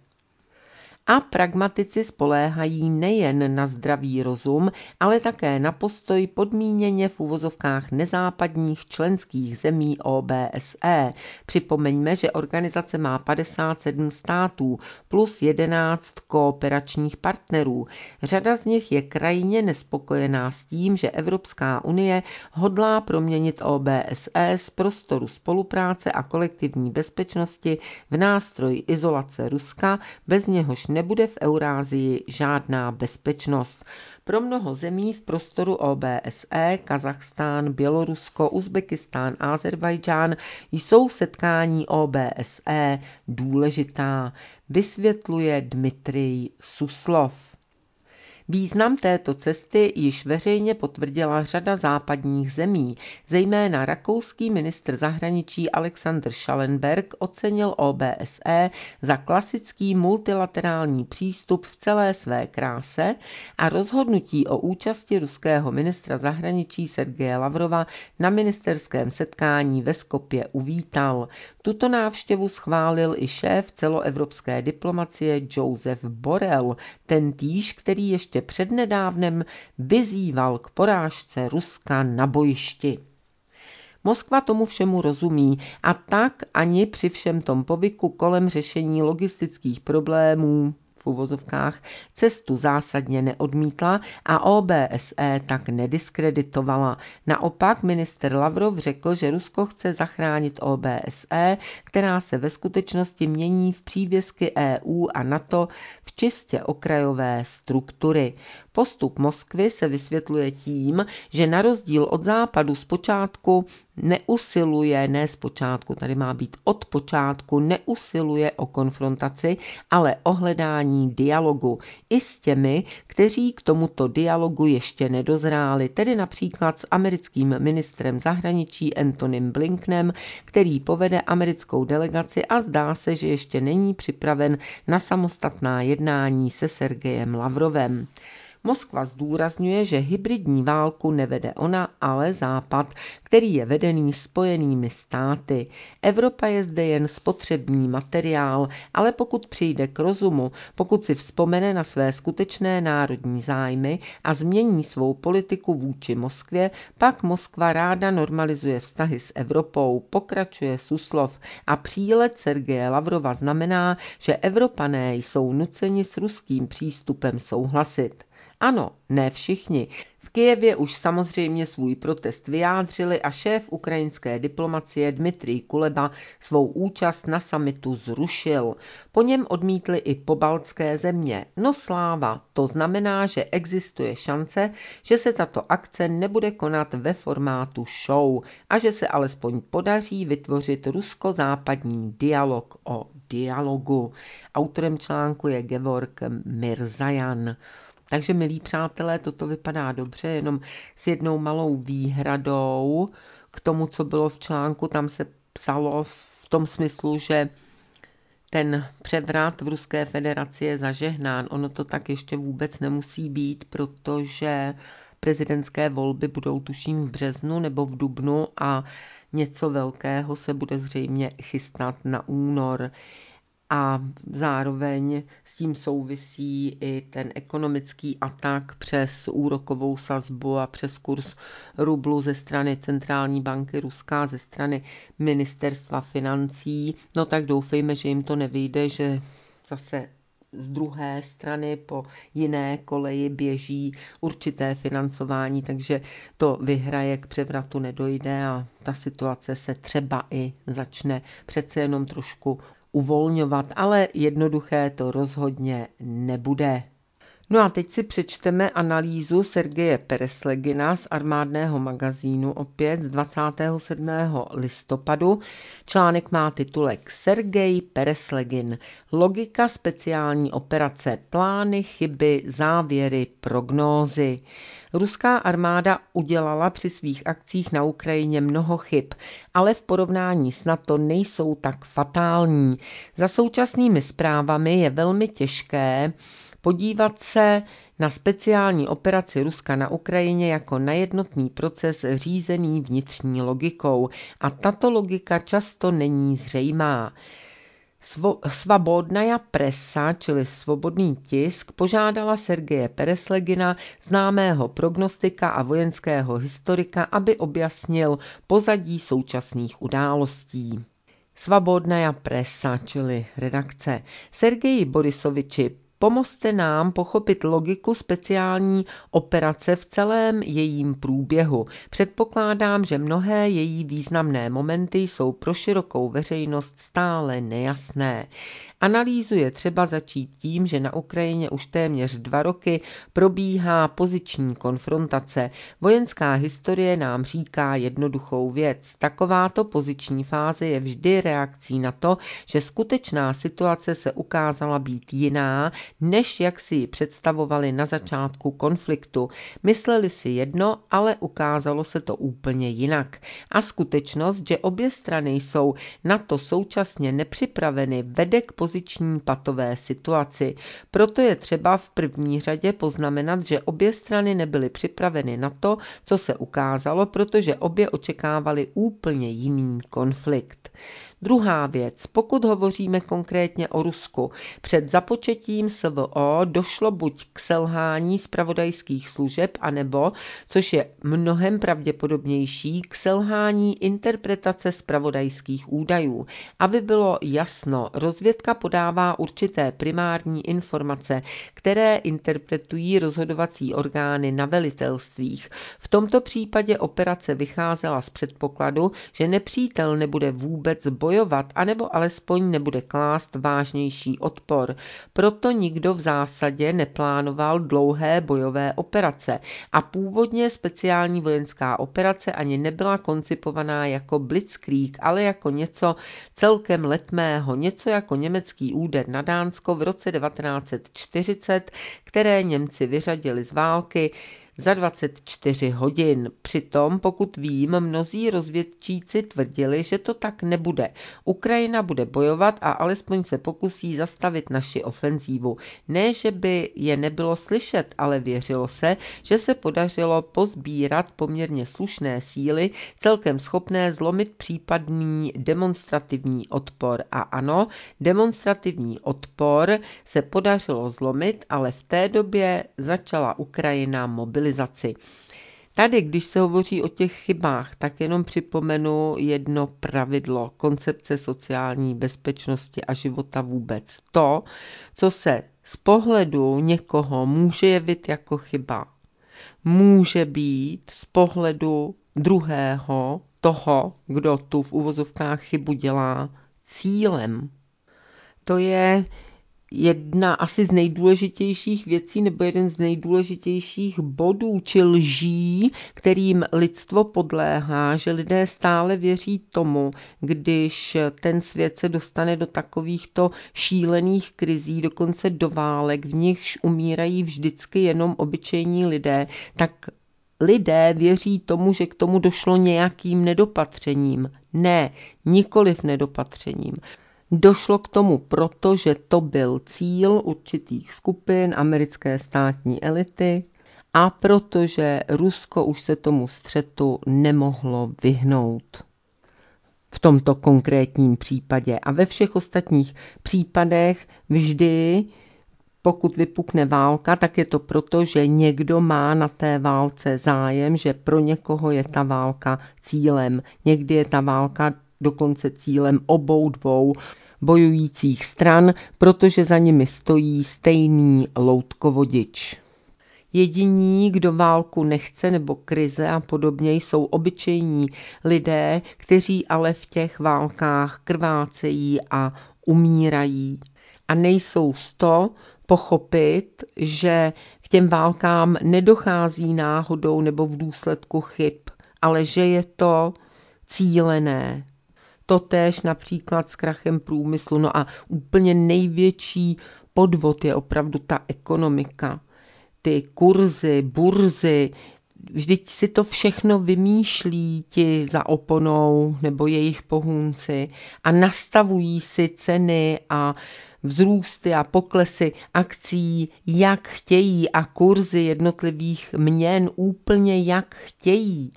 A pragmatici spoléhají nejen na zdravý rozum, ale také na postoj podmíněně v uvozovkách nezápadních členských zemí OBSE. Připomeňme, že organizace má 57 států plus 11 kooperačních partnerů. Řada z nich je krajně nespokojená s tím, že Evropská unie hodlá proměnit OBSE z prostoru spolupráce a kolektivní bezpečnosti v nástroj izolace Ruska, bez něhož nebude v Eurázii žádná bezpečnost. Pro mnoho zemí v prostoru OBSE, Kazachstán, Bělorusko, Uzbekistán, Azerbajdžán, jsou setkání OBSE důležitá, vysvětluje Dmitrij Suslov. Význam této cesty již veřejně potvrdila řada západních zemí, zejména rakouský ministr zahraničí Alexander Schallenberg ocenil OBSE za klasický multilaterální přístup v celé své kráse a rozhodnutí o účasti ruského ministra zahraničí Sergeje Lavrova na ministerském setkání ve Skopje uvítal. Tuto návštěvu schválil i šéf celoevropské diplomacie Josep Borrell, tentýž, který ještě přednedávnem vyzýval k porážce Ruska na bojišti. Moskva tomu všemu rozumí a tak ani při všem tom povyku kolem řešení logistických problémů v v uvozovkách cestu zásadně neodmítla a OBSE tak nediskreditovala. Naopak ministr Lavrov řekl, že Rusko chce zachránit OBSE, která se ve skutečnosti mění v přívěsky EU a NATO v čistě okrajové struktury. Postup Moskvy se vysvětluje tím, že na rozdíl od Západu zpočátku od počátku neusiluje o konfrontaci, ale o hledání dialogu i s těmi, kteří k tomuto dialogu ještě nedozráli, tedy například s americkým ministrem zahraničí Antonym Blinkenem, který povede americkou delegaci a zdá se, že ještě není připraven na samostatná jednání se Sergejem Lavrovem. Moskva zdůrazňuje, že hybridní válku nevede ona, ale Západ, který je vedený Spojenými státy. Evropa je zde jen spotřební materiál, ale pokud přijde k rozumu, pokud si vzpomene na své skutečné národní zájmy a změní svou politiku vůči Moskvě, pak Moskva ráda normalizuje vztahy s Evropou, pokračuje Suslov a přílet Sergeje Lavrova znamená, že Evropané jsou nuceni s ruským přístupem souhlasit. Ano, ne všichni. V Kyjevě už samozřejmě svůj protest vyjádřili a šéf ukrajinské diplomacie Dmitrij Kuleba svou účast na summitu zrušil. Po něm odmítli i pobaltské země. No sláva, to znamená, že existuje šance, že se tato akce nebude konat ve formátu show a že se alespoň podaří vytvořit rusko-západní dialog o dialogu. Autorem článku je Gevorg Mirzajan. Takže, milí přátelé, toto vypadá dobře, jenom s jednou malou výhradou k tomu, co bylo v článku. Tam se psalo v tom smyslu, že ten převrat v Ruské federaci je zažehnán. Ono to tak ještě vůbec nemusí být, protože prezidentské volby budou tuším v březnu nebo v dubnu a něco velkého se bude zřejmě chystat na únor. A zároveň s tím souvisí i ten ekonomický atak přes úrokovou sazbu a přes kurz rublu ze strany centrální banky Ruska, ze strany ministerstva financí. No tak doufejme, že jim to nevyjde, že zase z druhé strany po jiné koleji běží určité financování, takže to vyhraje, k převratu nedojde a ta situace se třeba i začne přece jenom trošku uvolňovat, ale jednoduché to rozhodně nebude. No a teď si přečteme analýzu Sergeje Pereslegina z armádného magazínu opět z 27. listopadu. Článek má titulek Sergej Pereslegin. Logika speciální operace, plány, chyby, závěry, prognózy. Ruská armáda udělala při svých akcích na Ukrajině mnoho chyb, ale v porovnání s NATO nejsou tak fatální. Za současnými zprávami je velmi těžké podívat se na speciální operaci Ruska na Ukrajině jako na jednotný proces řízený vnitřní logikou a tato logika často není zřejmá. Svobodnaja presa, čili svobodný tisk, požádala Sergeje Pereslegina, známého prognostika a vojenského historika, aby objasnil pozadí současných událostí. Svobodnaja presa, čili redakce. Sergeji Borisoviči, pomozte nám pochopit logiku speciální operace v celém jejím průběhu. Předpokládám, že mnohé její významné momenty jsou pro širokou veřejnost stále nejasné. Analýzu je třeba začít tím, že na Ukrajině už téměř 2 roky probíhá poziční konfrontace. Vojenská historie nám říká jednoduchou věc. Takováto poziční fáze je vždy reakcí na to, že skutečná situace se ukázala být jiná, než jak si ji představovali na začátku konfliktu. Mysleli si jedno, ale ukázalo se to úplně jinak. A skutečnost, že obě strany jsou na to současně nepřipraveny, vede k poziční patové situaci. Proto je třeba v první řadě poznamenat, že obě strany nebyly připraveny na to, co se ukázalo, protože obě očekávali úplně jiný konflikt. Druhá věc, pokud hovoříme konkrétně o Rusku, před započetím SVO došlo buď k selhání zpravodajských služeb, anebo, což je mnohem pravděpodobnější, k selhání interpretace zpravodajských údajů. Aby bylo jasno, rozvědka podává určité primární informace, které interpretují rozhodovací orgány na velitelstvích. V tomto případě operace vycházela z předpokladu, že nepřítel nebude vůbec bojovat, anebo alespoň nebude klást vážnější odpor. Proto nikdo v zásadě neplánoval dlouhé bojové operace a původně speciální vojenská operace ani nebyla koncipovaná jako blitzkrieg, ale jako něco celkem letmého, něco jako německý úder na Dánsko v roce 1940, které Němci vyřadili z války za 24 hodin. Přitom, pokud vím, mnozí rozvědčíci tvrdili, že to tak nebude. Ukrajina bude bojovat a alespoň se pokusí zastavit naši ofenzívu. Ne, že by je nebylo slyšet, ale věřilo se, že se podařilo pozbírat poměrně slušné síly, celkem schopné zlomit případný demonstrativní odpor. A ano, demonstrativní odpor se podařilo zlomit, ale v té době začala Ukrajina mobilizaci. Tady, když se hovoří o těch chybách, tak jenom připomenu jedno pravidlo koncepce sociální bezpečnosti a života vůbec. To, co se z pohledu někoho může jevit jako chyba, může být z pohledu druhého, toho, kdo tu v uvozovkách chybu dělá, cílem. To je jedna asi z nejdůležitějších věcí nebo jeden z nejdůležitějších bodů či lží, kterým lidstvo podléhá, že lidé stále věří tomu, když ten svět se dostane do takovýchto šílených krizí, dokonce do válek, v nichž umírají vždycky jenom obyčejní lidé, tak lidé věří tomu, že k tomu došlo nějakým nedopatřením. Ne, nikoliv nedopatřením. Došlo k tomu proto, že to byl cíl určitých skupin americké státní elity a protože Rusko už se tomu střetu nemohlo vyhnout. V tomto konkrétním případě a ve všech ostatních případech vždy, pokud vypukne válka, tak je to proto, že někdo má na té válce zájem, že pro někoho je ta válka cílem. Někdy je ta válka dokonce cílem obou dvou bojujících stran, protože za nimi stojí stejný loutkovodič. Jediní, kdo válku nechce nebo krize a podobně, jsou obyčejní lidé, kteří ale v těch válkách krvácejí a umírají. A nejsou z to pochopit, že k těm válkám nedochází náhodou nebo v důsledku chyb, ale že je to cílené. Totéž například s krachem průmyslu. No a úplně největší podvod je opravdu ta ekonomika. Ty kurzy, burzy, vždyť si to všechno vymýšlí ti za oponou nebo jejich pohůnci a nastavují si ceny a vzrůsty a poklesy akcií, jak chtějí a kurzy jednotlivých měn úplně jak chtějí.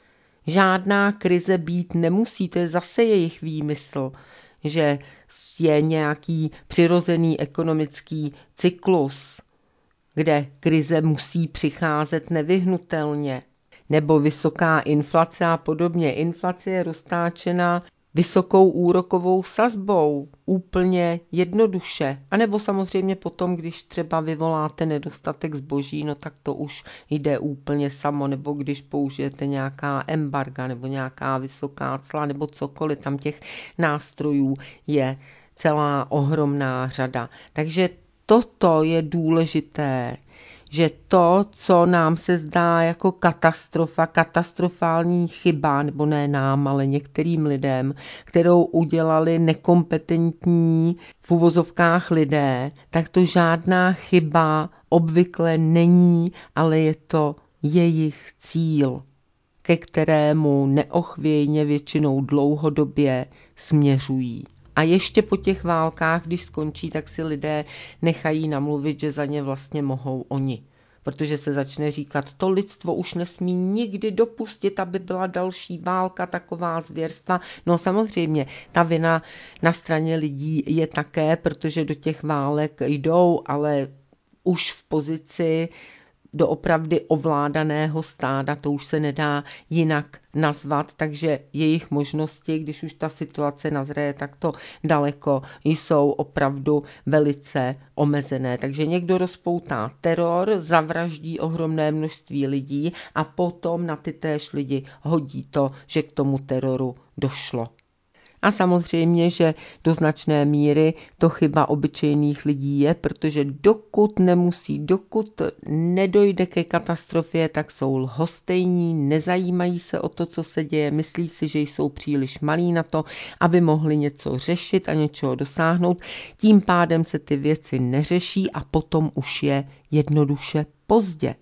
Žádná krize být nemusí, to je zase jejich výmysl, že je nějaký přirozený ekonomický cyklus, kde krize musí přicházet nevyhnutelně, nebo vysoká inflace a podobně. Inflace je roztáčena vysokou úrokovou sazbou, úplně jednoduše. A nebo samozřejmě potom, když třeba vyvoláte nedostatek zboží, no tak to už jde úplně samo, nebo když použijete nějaká embarga, nebo nějaká vysoká cla, nebo cokoliv, tam těch nástrojů je celá ohromná řada. Takže toto je důležité, že to, co nám se zdá jako katastrofa, katastrofální chyba, nebo ne nám, ale některým lidem, kterou udělali nekompetentní v uvozovkách lidé, tak to žádná chyba obvykle není, ale je to jejich cíl, ke kterému neochvějně většinou dlouhodobě směřují. A ještě po těch válkách, když skončí, tak si lidé nechají namluvit, že za ně vlastně mohou oni. protože se začne říkat, to lidstvo už nesmí nikdy dopustit, aby byla další válka, taková zvěrstva. No samozřejmě, ta vina na straně lidí je také, protože do těch válek jdou, ale už v pozici doopravdy ovládaného stáda, to už se nedá jinak nazvat, takže jejich možnosti, když už ta situace nazraje takto daleko, jsou opravdu velice omezené. Takže někdo rozpoutá teror, zavraždí ohromné množství lidí a potom na ty též lidi hodí to, že k tomu teroru došlo. A samozřejmě, že do značné míry to chyba obyčejných lidí je, protože dokud nedojde ke katastrofě, tak jsou lhostejní, nezajímají se o to, co se děje, myslí si, že jsou příliš malí na to, aby mohli něco řešit a něčeho dosáhnout. Tím pádem se ty věci neřeší a potom už je jednoduše pozdě.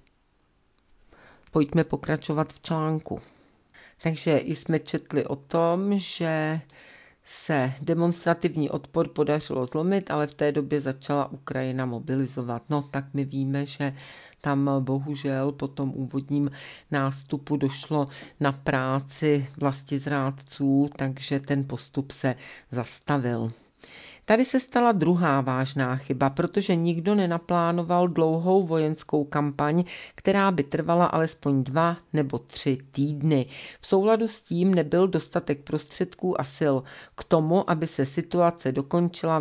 Pojďme pokračovat v článku. Takže jsme četli o tom, že se demonstrativní odpor podařilo zlomit, ale v té době začala Ukrajina mobilizovat. No tak my víme, že tam bohužel po tom úvodním nástupu došlo na práci vlastizrádců, takže ten postup se zastavil. Tady se stala druhá vážná chyba, protože nikdo nenaplánoval dlouhou vojenskou kampaň, která by trvala alespoň 2 nebo 3 týdny. V souladu s tím nebyl dostatek prostředků a sil k tomu, aby se situace dokončila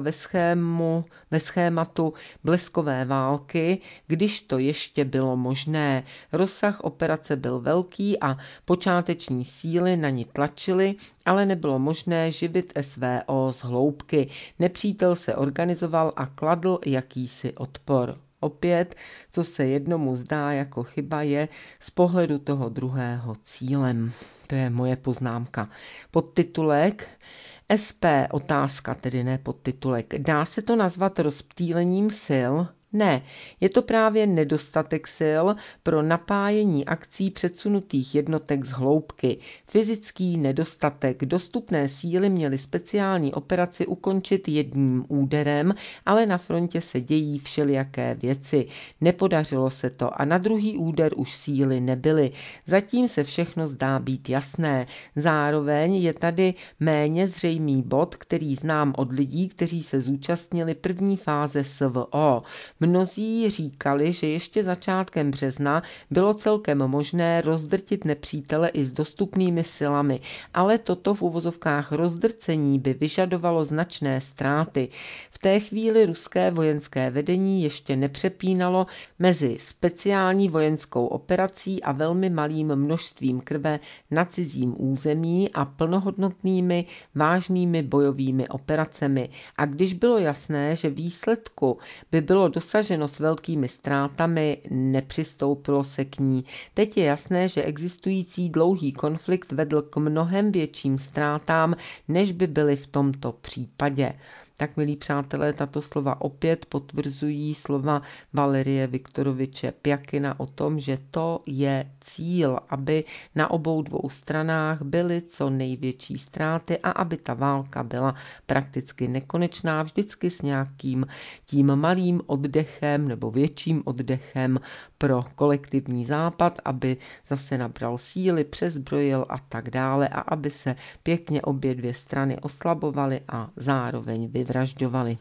ve schématu bleskové války, když to ještě bylo možné. Rozsah operace byl velký a počáteční síly na ni tlačily, ale nebylo možné živit SVO z hloubky. Nepřítel se organizoval a kladl jakýsi odpor. Opět, co se jednomu zdá jako chyba, je z pohledu toho druhého cílem. To je moje poznámka. Podtitulek SP otázka, tedy ne podtitulek. Dá se to nazvat rozptýlením sil? Ne, je to právě nedostatek sil pro napájení akcí předsunutých jednotek z hloubky. Fyzický nedostatek. Dostupné síly měly speciální operaci ukončit jedním úderem, ale na frontě se dějí všelijaké věci. Nepodařilo se to a na druhý úder už síly nebyly. Zatím se všechno zdá být jasné. Zároveň je tady méně zřejmý bod, který znám od lidí, kteří se zúčastnili první fáze SVO. Mnozí říkali, že ještě začátkem března bylo celkem možné rozdrtit nepřítele i s dostupnými silami, ale toto v uvozovkách rozdrcení by vyžadovalo značné ztráty. V té chvíli ruské vojenské vedení ještě nepřepínalo mezi speciální vojenskou operací a velmi malým množstvím krve na cizím území a plnohodnotnými vážnými bojovými operacemi. A když bylo jasné, že výsledku by bylo dosaženo s velkými ztrátami, nepřistoupilo se k ní. Teď je jasné, že existující dlouhý konflikt vedl k mnohem větším ztrátám, než by byly v tomto případě. Tak, milí přátelé, tato slova opět potvrzují slova Valerie Viktoroviče Pjakina o tom, že to je cíl, aby na obou dvou stranách byly co největší ztráty a aby ta válka byla prakticky nekonečná, vždycky s nějakým tím malým oddechem nebo větším oddechem pro kolektivní západ, aby zase nabral síly, přezbrojil a tak dále a aby se pěkně obě dvě strany oslabovaly a zároveň vyvražďovaly.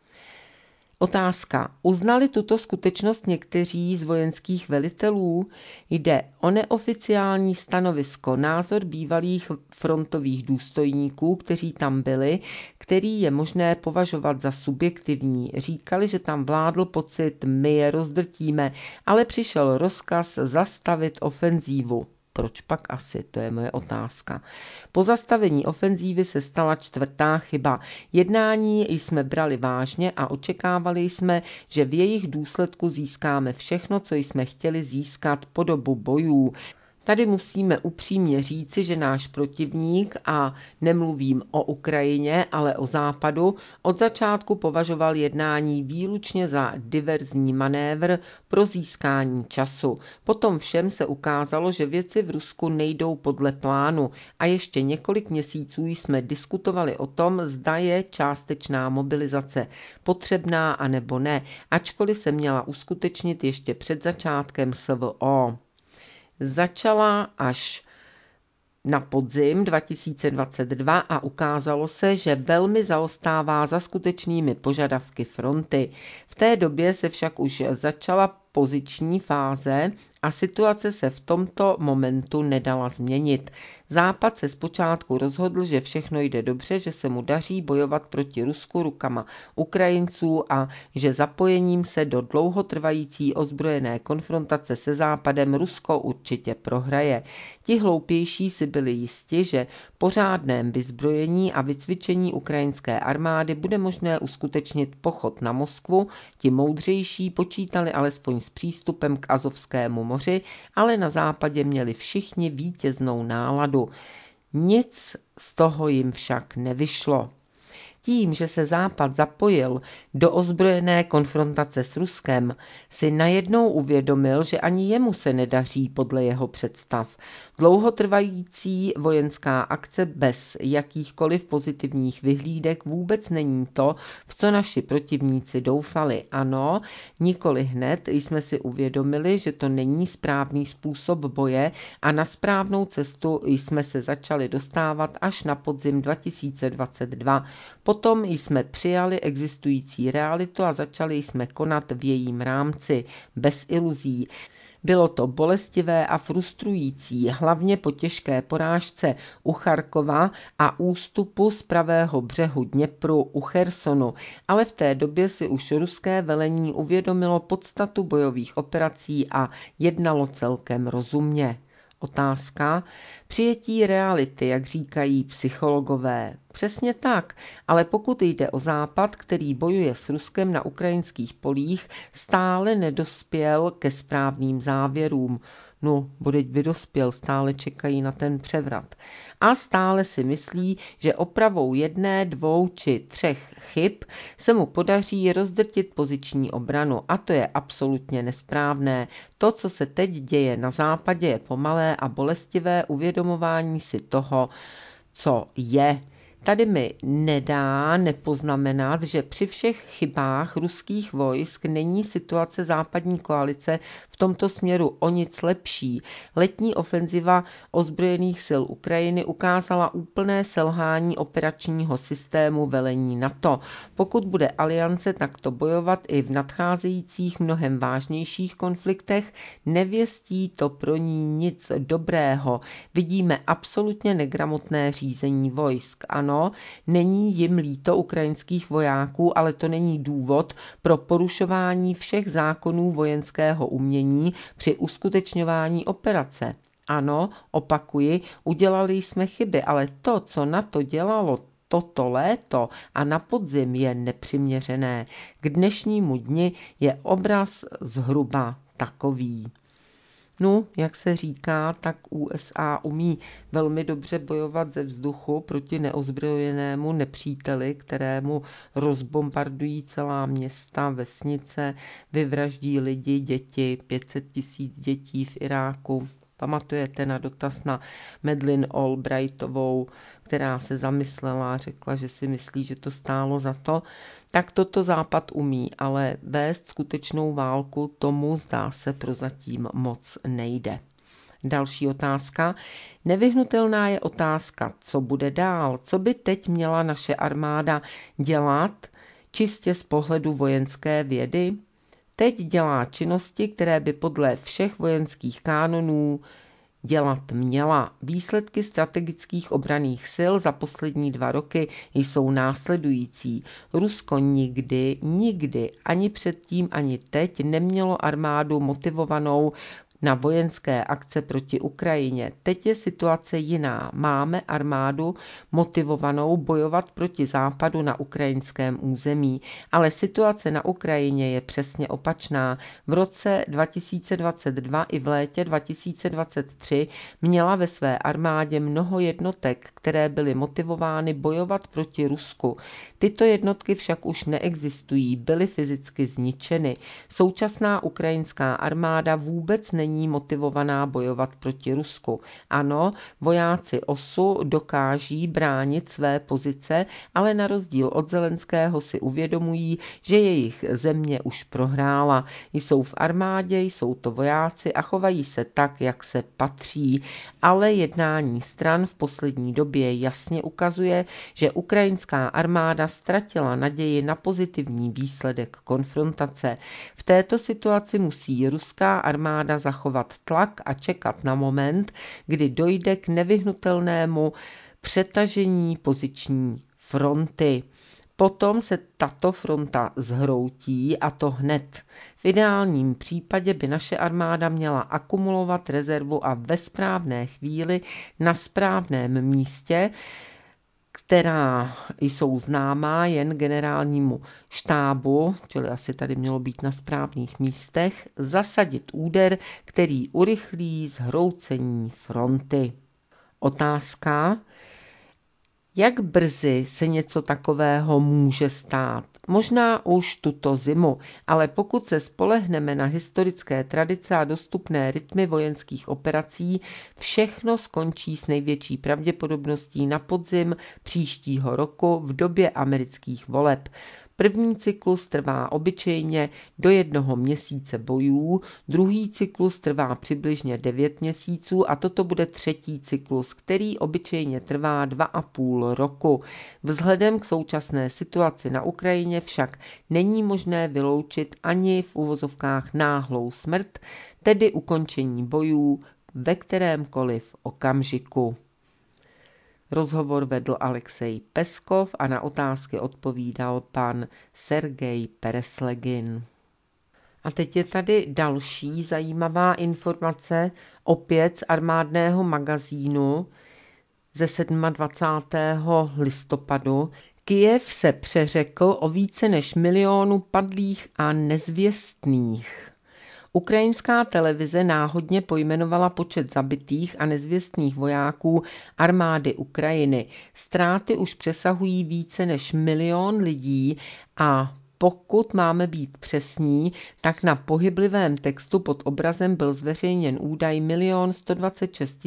Otázka. Uznali tuto skutečnost někteří z vojenských velitelů? Jde o neoficiální stanovisko, názor bývalých frontových důstojníků, kteří tam byli, který je možné považovat za subjektivní. Říkali, že tam vládl pocit, my je rozdrtíme, ale přišel rozkaz zastavit ofenzívu. Proč pak asi? To je moje otázka. Po zastavení ofenzívy se stala čtvrtá chyba. Jednání jsme brali vážně a očekávali jsme, že v jejich důsledku získáme všechno, co jsme chtěli získat po dobu bojů. Tady musíme upřímně říci, že náš protivník, a nemluvím o Ukrajině, ale o Západu, od začátku považoval jednání výlučně za diverzní manévr pro získání času. Potom všem se ukázalo, že věci v Rusku nejdou podle plánu a ještě několik měsíců jsme diskutovali o tom, zda je částečná mobilizace potřebná anebo ne, ačkoliv se měla uskutečnit ještě před začátkem SVO. Začala až na podzim 2022 a ukázalo se, že velmi zaostává za skutečnými požadavky fronty. V té době se však už začala poziční fáze a situace se v tomto momentu nedala změnit. Západ se zpočátku rozhodl, že všechno jde dobře, že se mu daří bojovat proti Rusku rukama Ukrajinců a že zapojením se do dlouhotrvající ozbrojené konfrontace se Západem Rusko určitě prohraje. Ti hloupější si byli jisti, že po řádném vyzbrojení a vycvičení ukrajinské armády bude možné uskutečnit pochod na Moskvu. Ti moudřejší počítali alespoň s přístupem k Azovskému moři, ale na západě měli všichni vítěznou náladu. Nic z toho jim však nevyšlo. Tím, že se Západ zapojil do ozbrojené konfrontace s Ruskem, si najednou uvědomil, že ani jemu se nedaří podle jeho představ. Dlouhotrvající vojenská akce bez jakýchkoliv pozitivních vyhlídek vůbec není to, v co naši protivníci doufali. Ano, nikoli hned jsme si uvědomili, že to není správný způsob boje a na správnou cestu jsme se začali dostávat až na podzim 2022. Potom jsme přijali existující realitu a začali jsme konat v jejím rámci, bez iluzí. Bylo to bolestivé a frustrující, hlavně po těžké porážce u Charkova a ústupu z pravého břehu Dněpru u Chersonu, ale v té době si už ruské velení uvědomilo podstatu bojových operací a jednalo celkem rozumně. Otázka: přijetí reality, jak říkají psychologové. Přesně tak, ale pokud jde o Západ, který bojuje s Ruskem na ukrajinských polích, stále nedospěl ke správným závěrům. No, bodeť by dospěl, stále čekají na ten převrat. A stále si myslí, že opravou 1, 2 či 3 chyb se mu podaří rozdrtit poziční obranu. A to je absolutně nesprávné. To, co se teď děje na západě, je pomalé a bolestivé uvědomování si toho, co je. Tady mi nedá nepoznamenat, že při všech chybách ruských vojsk není situace západní koalice v tomto směru o nic lepší. Letní ofenziva ozbrojených sil Ukrajiny ukázala úplné selhání operačního systému velení NATO. Pokud bude aliance takto bojovat i v nadcházejících mnohem vážnějších konfliktech, nevěstí to pro ní nic dobrého. Vidíme absolutně negramotné řízení vojsk. Ano, není jim líto ukrajinských vojáků, ale to není důvod pro porušování všech zákonů vojenského umění při uskutečňování operace. Ano, opakuji, udělali jsme chyby, ale to, co NATO dělalo toto léto a na podzim, je nepřiměřené. K dnešnímu dni je obraz zhruba takový. No, jak se říká, tak USA umí velmi dobře bojovat ze vzduchu proti neozbrojenému nepříteli, kterému rozbombardují celá města, vesnice, vyvraždí lidi, děti, 500 000 dětí v Iráku. Pamatujete na dotaz na Madeleine Albrightovou, která se zamyslela a řekla, že si myslí, že to stálo za to. Tak toto Západ umí, ale vést skutečnou válku tomu, zdá se, prozatím moc nejde. Další otázka. Nevyhnutelná je otázka, co bude dál, co by teď měla naše armáda dělat čistě z pohledu vojenské vědy. Teď dělá činnosti, které by podle všech vojenských kánonů dělat měla. Výsledky strategických obranných sil za poslední 2 roky jsou následující. Rusko nikdy, ani předtím, ani teď nemělo armádu motivovanou na vojenské akce proti Ukrajině. Teď je situace jiná. Máme armádu motivovanou bojovat proti Západu na ukrajinském území, ale situace na Ukrajině je přesně opačná. V roce 2022 i v létě 2023 měla ve své armádě mnoho jednotek, které byly motivovány bojovat proti Rusku. Tyto jednotky však už neexistují, byly fyzicky zničeny. Současná ukrajinská armáda vůbec není motivovaná bojovat proti Rusku. Ano, vojáci OSU dokáží bránit své pozice, ale na rozdíl od Zelenského si uvědomují, že jejich země už prohrála. Jsou v armádě, jsou to vojáci a chovají se tak, jak se patří, ale jednání stran v poslední době jasně ukazuje, že ukrajinská armáda ztratila naději na pozitivní výsledek konfrontace. V této situaci musí ruská armáda zachovat tlak a čekat na moment, kdy dojde k nevyhnutelnému přetažení poziční fronty. Potom se tato fronta zhroutí a to hned. V ideálním případě by naše armáda měla akumulovat rezervu a ve správné chvíli na správném místě, která jsou známá jen generálnímu štábu, čili asi tady mělo být na správných místech, zasadit úder, který urychlí zhroucení fronty. Otázka: jak brzy se něco takového může stát? Možná už tuto zimu, ale pokud se spolehneme na historické tradice a dostupné rytmy vojenských operací, všechno skončí s největší pravděpodobností na podzim příštího roku v době amerických voleb. První cyklus trvá obyčejně do 1 měsíce bojů, druhý cyklus trvá přibližně 9 měsíců a toto bude třetí cyklus, který obyčejně trvá 2,5 roku. Vzhledem k současné situaci na Ukrajině však není možné vyloučit ani v uvozovkách náhlou smrt, tedy ukončení bojů ve kterémkoliv okamžiku. Rozhovor vedl Alexej Peskov a na otázky odpovídal pan Sergej Pereslegin. A teď je tady další zajímavá informace, opět z armádného magazínu ze 27. listopadu. Kyjev se přeřekl o více než 1 milionu padlých a nezvěstných. Ukrajinská televize náhodně pojmenovala počet zabitých a nezvěstných vojáků armády Ukrajiny. Ztráty už přesahují více než 1 milion lidí a pokud máme být přesní, tak na pohyblivém textu pod obrazem byl zveřejněn údaj 1 126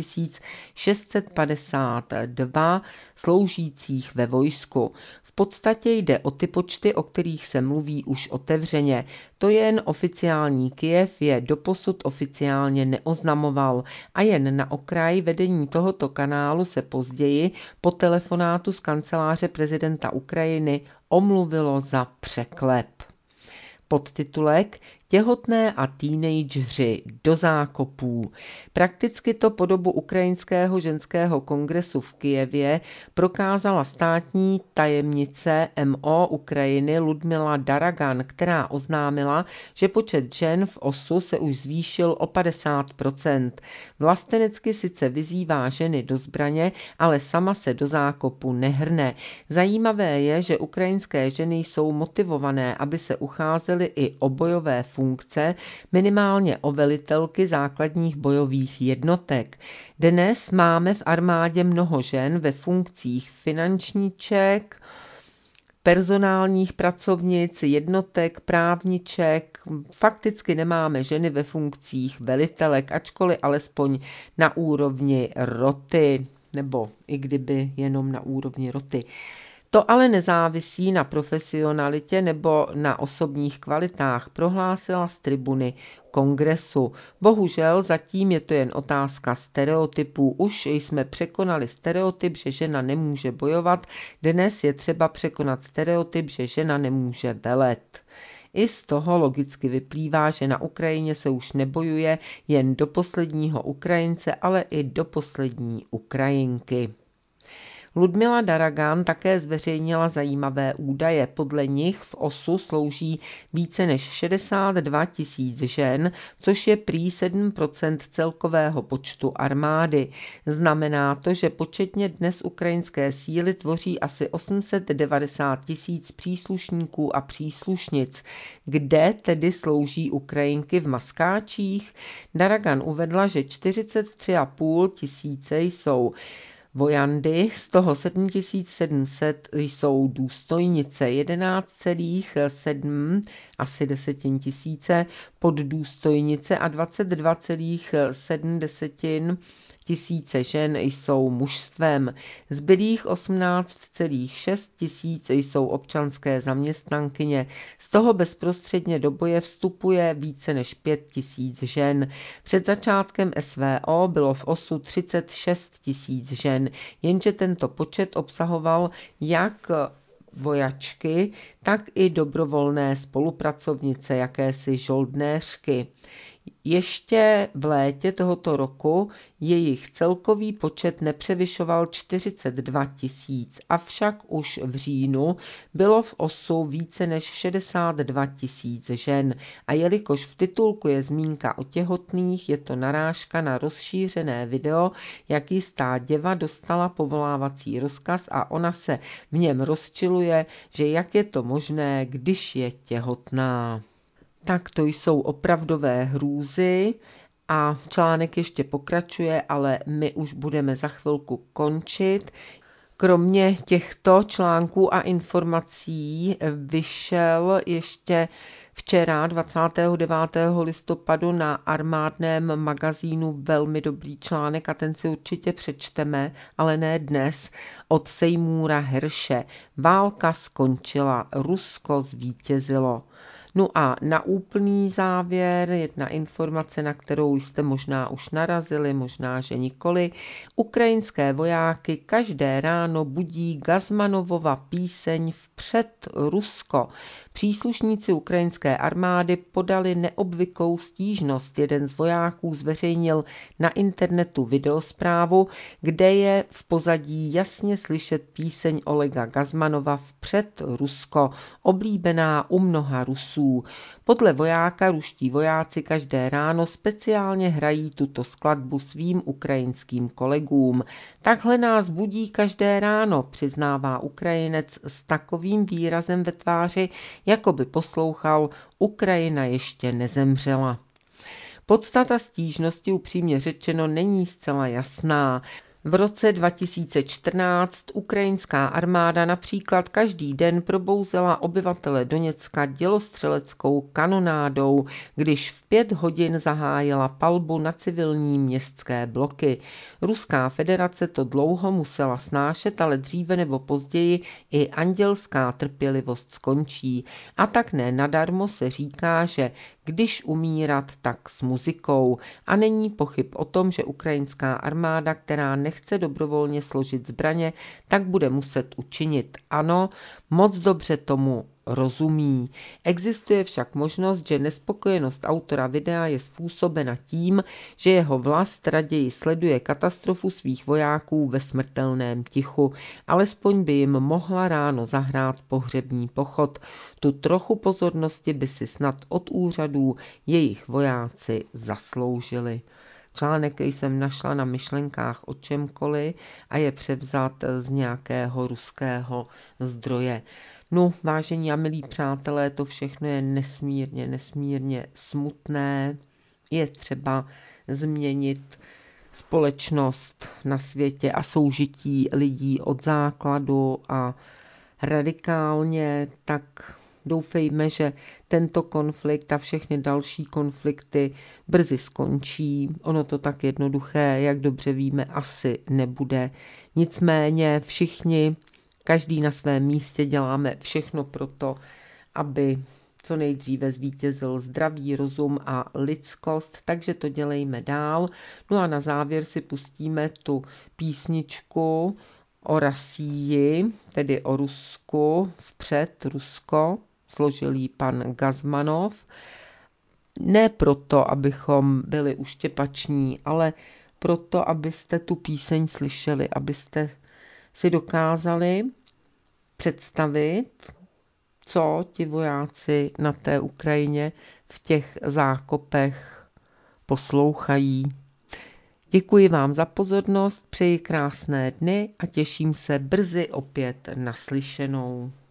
652 sloužících ve vojsku. V podstatě jde o ty počty, o kterých se mluví už otevřeně. To jen oficiální Kyjev je doposud oficiálně neoznamoval a jen na okraj vedení tohoto kanálu se později po telefonátu z kanceláře prezidenta Ukrajiny omluvilo za překlep. Podtitulek: Těhotné a teenageři do zákopů. Prakticky to podobu ukrajinského ženského kongresu v Kyjevě prokázala státní tajemnice MO Ukrajiny Ludmila Daragan, která oznámila, že počet žen v OSU se už zvýšil o 50%. Vlastenecky sice vyzývá ženy do zbraně, ale sama se do zákopu nehrne. Zajímavé je, že ukrajinské ženy jsou motivované, aby se ucházely i o bojové funkce, minimálně o velitelky základních bojových jednotek. Dnes máme v armádě mnoho žen ve funkcích finančníček, personálních pracovnic, jednotek, právniček. Fakticky nemáme ženy ve funkcích velitelek, ačkoliv alespoň na úrovni roty, nebo i kdyby jenom na úrovni roty. To ale nezávisí na profesionalitě nebo na osobních kvalitách, prohlásila z tribuny kongresu. Bohužel zatím je to jen otázka stereotypů. Už jsme překonali stereotyp, že žena nemůže bojovat, dnes je třeba překonat stereotyp, že žena nemůže velet. I z toho logicky vyplývá, že na Ukrajině se už nebojuje jen do posledního Ukrajince, ale i do poslední Ukrajinky. Ludmila Daragan také zveřejnila zajímavé údaje. Podle nich v OSU slouží více než 62 000 žen, což je prý 7% celkového počtu armády. Znamená to, že početně dnes ukrajinské síly tvoří asi 890 000 příslušníků a příslušnic. Kde tedy slouží Ukrajinky v maskáčích? Daragan uvedla, že 43,5 tisíce jsou vojandy, z toho 7700 jsou důstojnice, 11,7 asi 10 000 poddůstojnice a 22,7 tisíce žen jsou mužstvem. Zbylých 18,6 tisíce jsou občanské zaměstnankyně. Z toho bezprostředně do boje vstupuje více než 5 000 žen. Před začátkem SVO bylo v OSU 36 000 žen, jenže tento počet obsahoval jak vojačky, tak i dobrovolné spolupracovnice, jakési žoldnéřky. Ještě v létě tohoto roku jejich celkový počet nepřevyšoval 42 000, avšak už v říjnu bylo v OSU více než 62 000 žen a jelikož v titulku je zmínka o těhotných, je to narážka na rozšířené video, jak jistá děva dostala povolávací rozkaz a ona se v něm rozčiluje, že jak je to možné, když je těhotná. Tak to jsou opravdové hrůzy a článek ještě pokračuje, ale my už budeme za chvilku končit. Kromě těchto článků a informací vyšel ještě včera 29. listopadu na armádném magazínu velmi dobrý článek a ten si určitě přečteme, ale ne dnes, od Sejmúra Herše. Válka skončila, Rusko zvítězilo. No a na úplný závěr jedna informace, na kterou jste možná už narazili, možná, že nikoli. Ukrajinské vojáky každé ráno budí Gazmanovova píseň Vpřed Rusko. Příslušníci ukrajinské armády podali neobvyklou stížnost. Jeden z vojáků zveřejnil na internetu videosprávu, kde je v pozadí jasně slyšet píseň Olega Gazmanova Vpřed Rusko, oblíbená u mnoha Rusů. Podle vojáka ruští vojáci každé ráno speciálně hrají tuto skladbu svým ukrajinským kolegům. Takhle nás budí každé ráno, přiznává Ukrajinec s takovým výrazem ve tváři, jako by poslouchal Ukrajina ještě nezemřela. Podstata stížnosti upřímně řečeno není zcela jasná. V roce 2014 ukrajinská armáda například každý den probouzela obyvatele Doněcka dělostřeleckou kanonádou, když v 5 hodin zahájila palbu na civilní městské bloky. Ruská federace to dlouho musela snášet, ale dříve nebo později i andělská trpělivost skončí. A tak ne nadarmo se říká, že když umírat, tak s muzikou. A není pochyb o tom, že ukrajinská armáda, která nechce dobrovolně složit zbraně, tak bude muset učinit. Ano, moc dobře tomu rozumí. Existuje však možnost, že nespokojenost autora videa je způsobena tím, že jeho vlast raději sleduje katastrofu svých vojáků ve smrtelném tichu. Alespoň by jim mohla ráno zahrát pohřební pochod. Tu trochu pozornosti by si snad od úřadů jejich vojáci zasloužili. Článek jsem našla na myšlenkách o čemkoliv a je převzat z nějakého ruského zdroje. No, vážení a milí přátelé, to všechno je nesmírně smutné. Je třeba změnit společnost na světě a soužití lidí od základu a radikálně, tak doufejme, že tento konflikt a všechny další konflikty brzy skončí. Ono to tak jednoduché, jak dobře víme, asi nebude. Nicméně všichni, každý na svém místě děláme všechno pro to, aby co nejdříve zvítězil zdravý rozum a lidskost, takže to dělejme dál. No a na závěr si pustíme tu písničku o Rasii, tedy o Rusku, Vpřed Rusko, složil ji pan Gazmanov. Ne proto, abychom byli uštěpační, ale proto, abyste tu píseň slyšeli, abyste si dokázali představit, co ti vojáci na té Ukrajině v těch zákopech poslouchají. Děkuji vám za pozornost, přeji krásné dny a těším se brzy opět naslyšenou.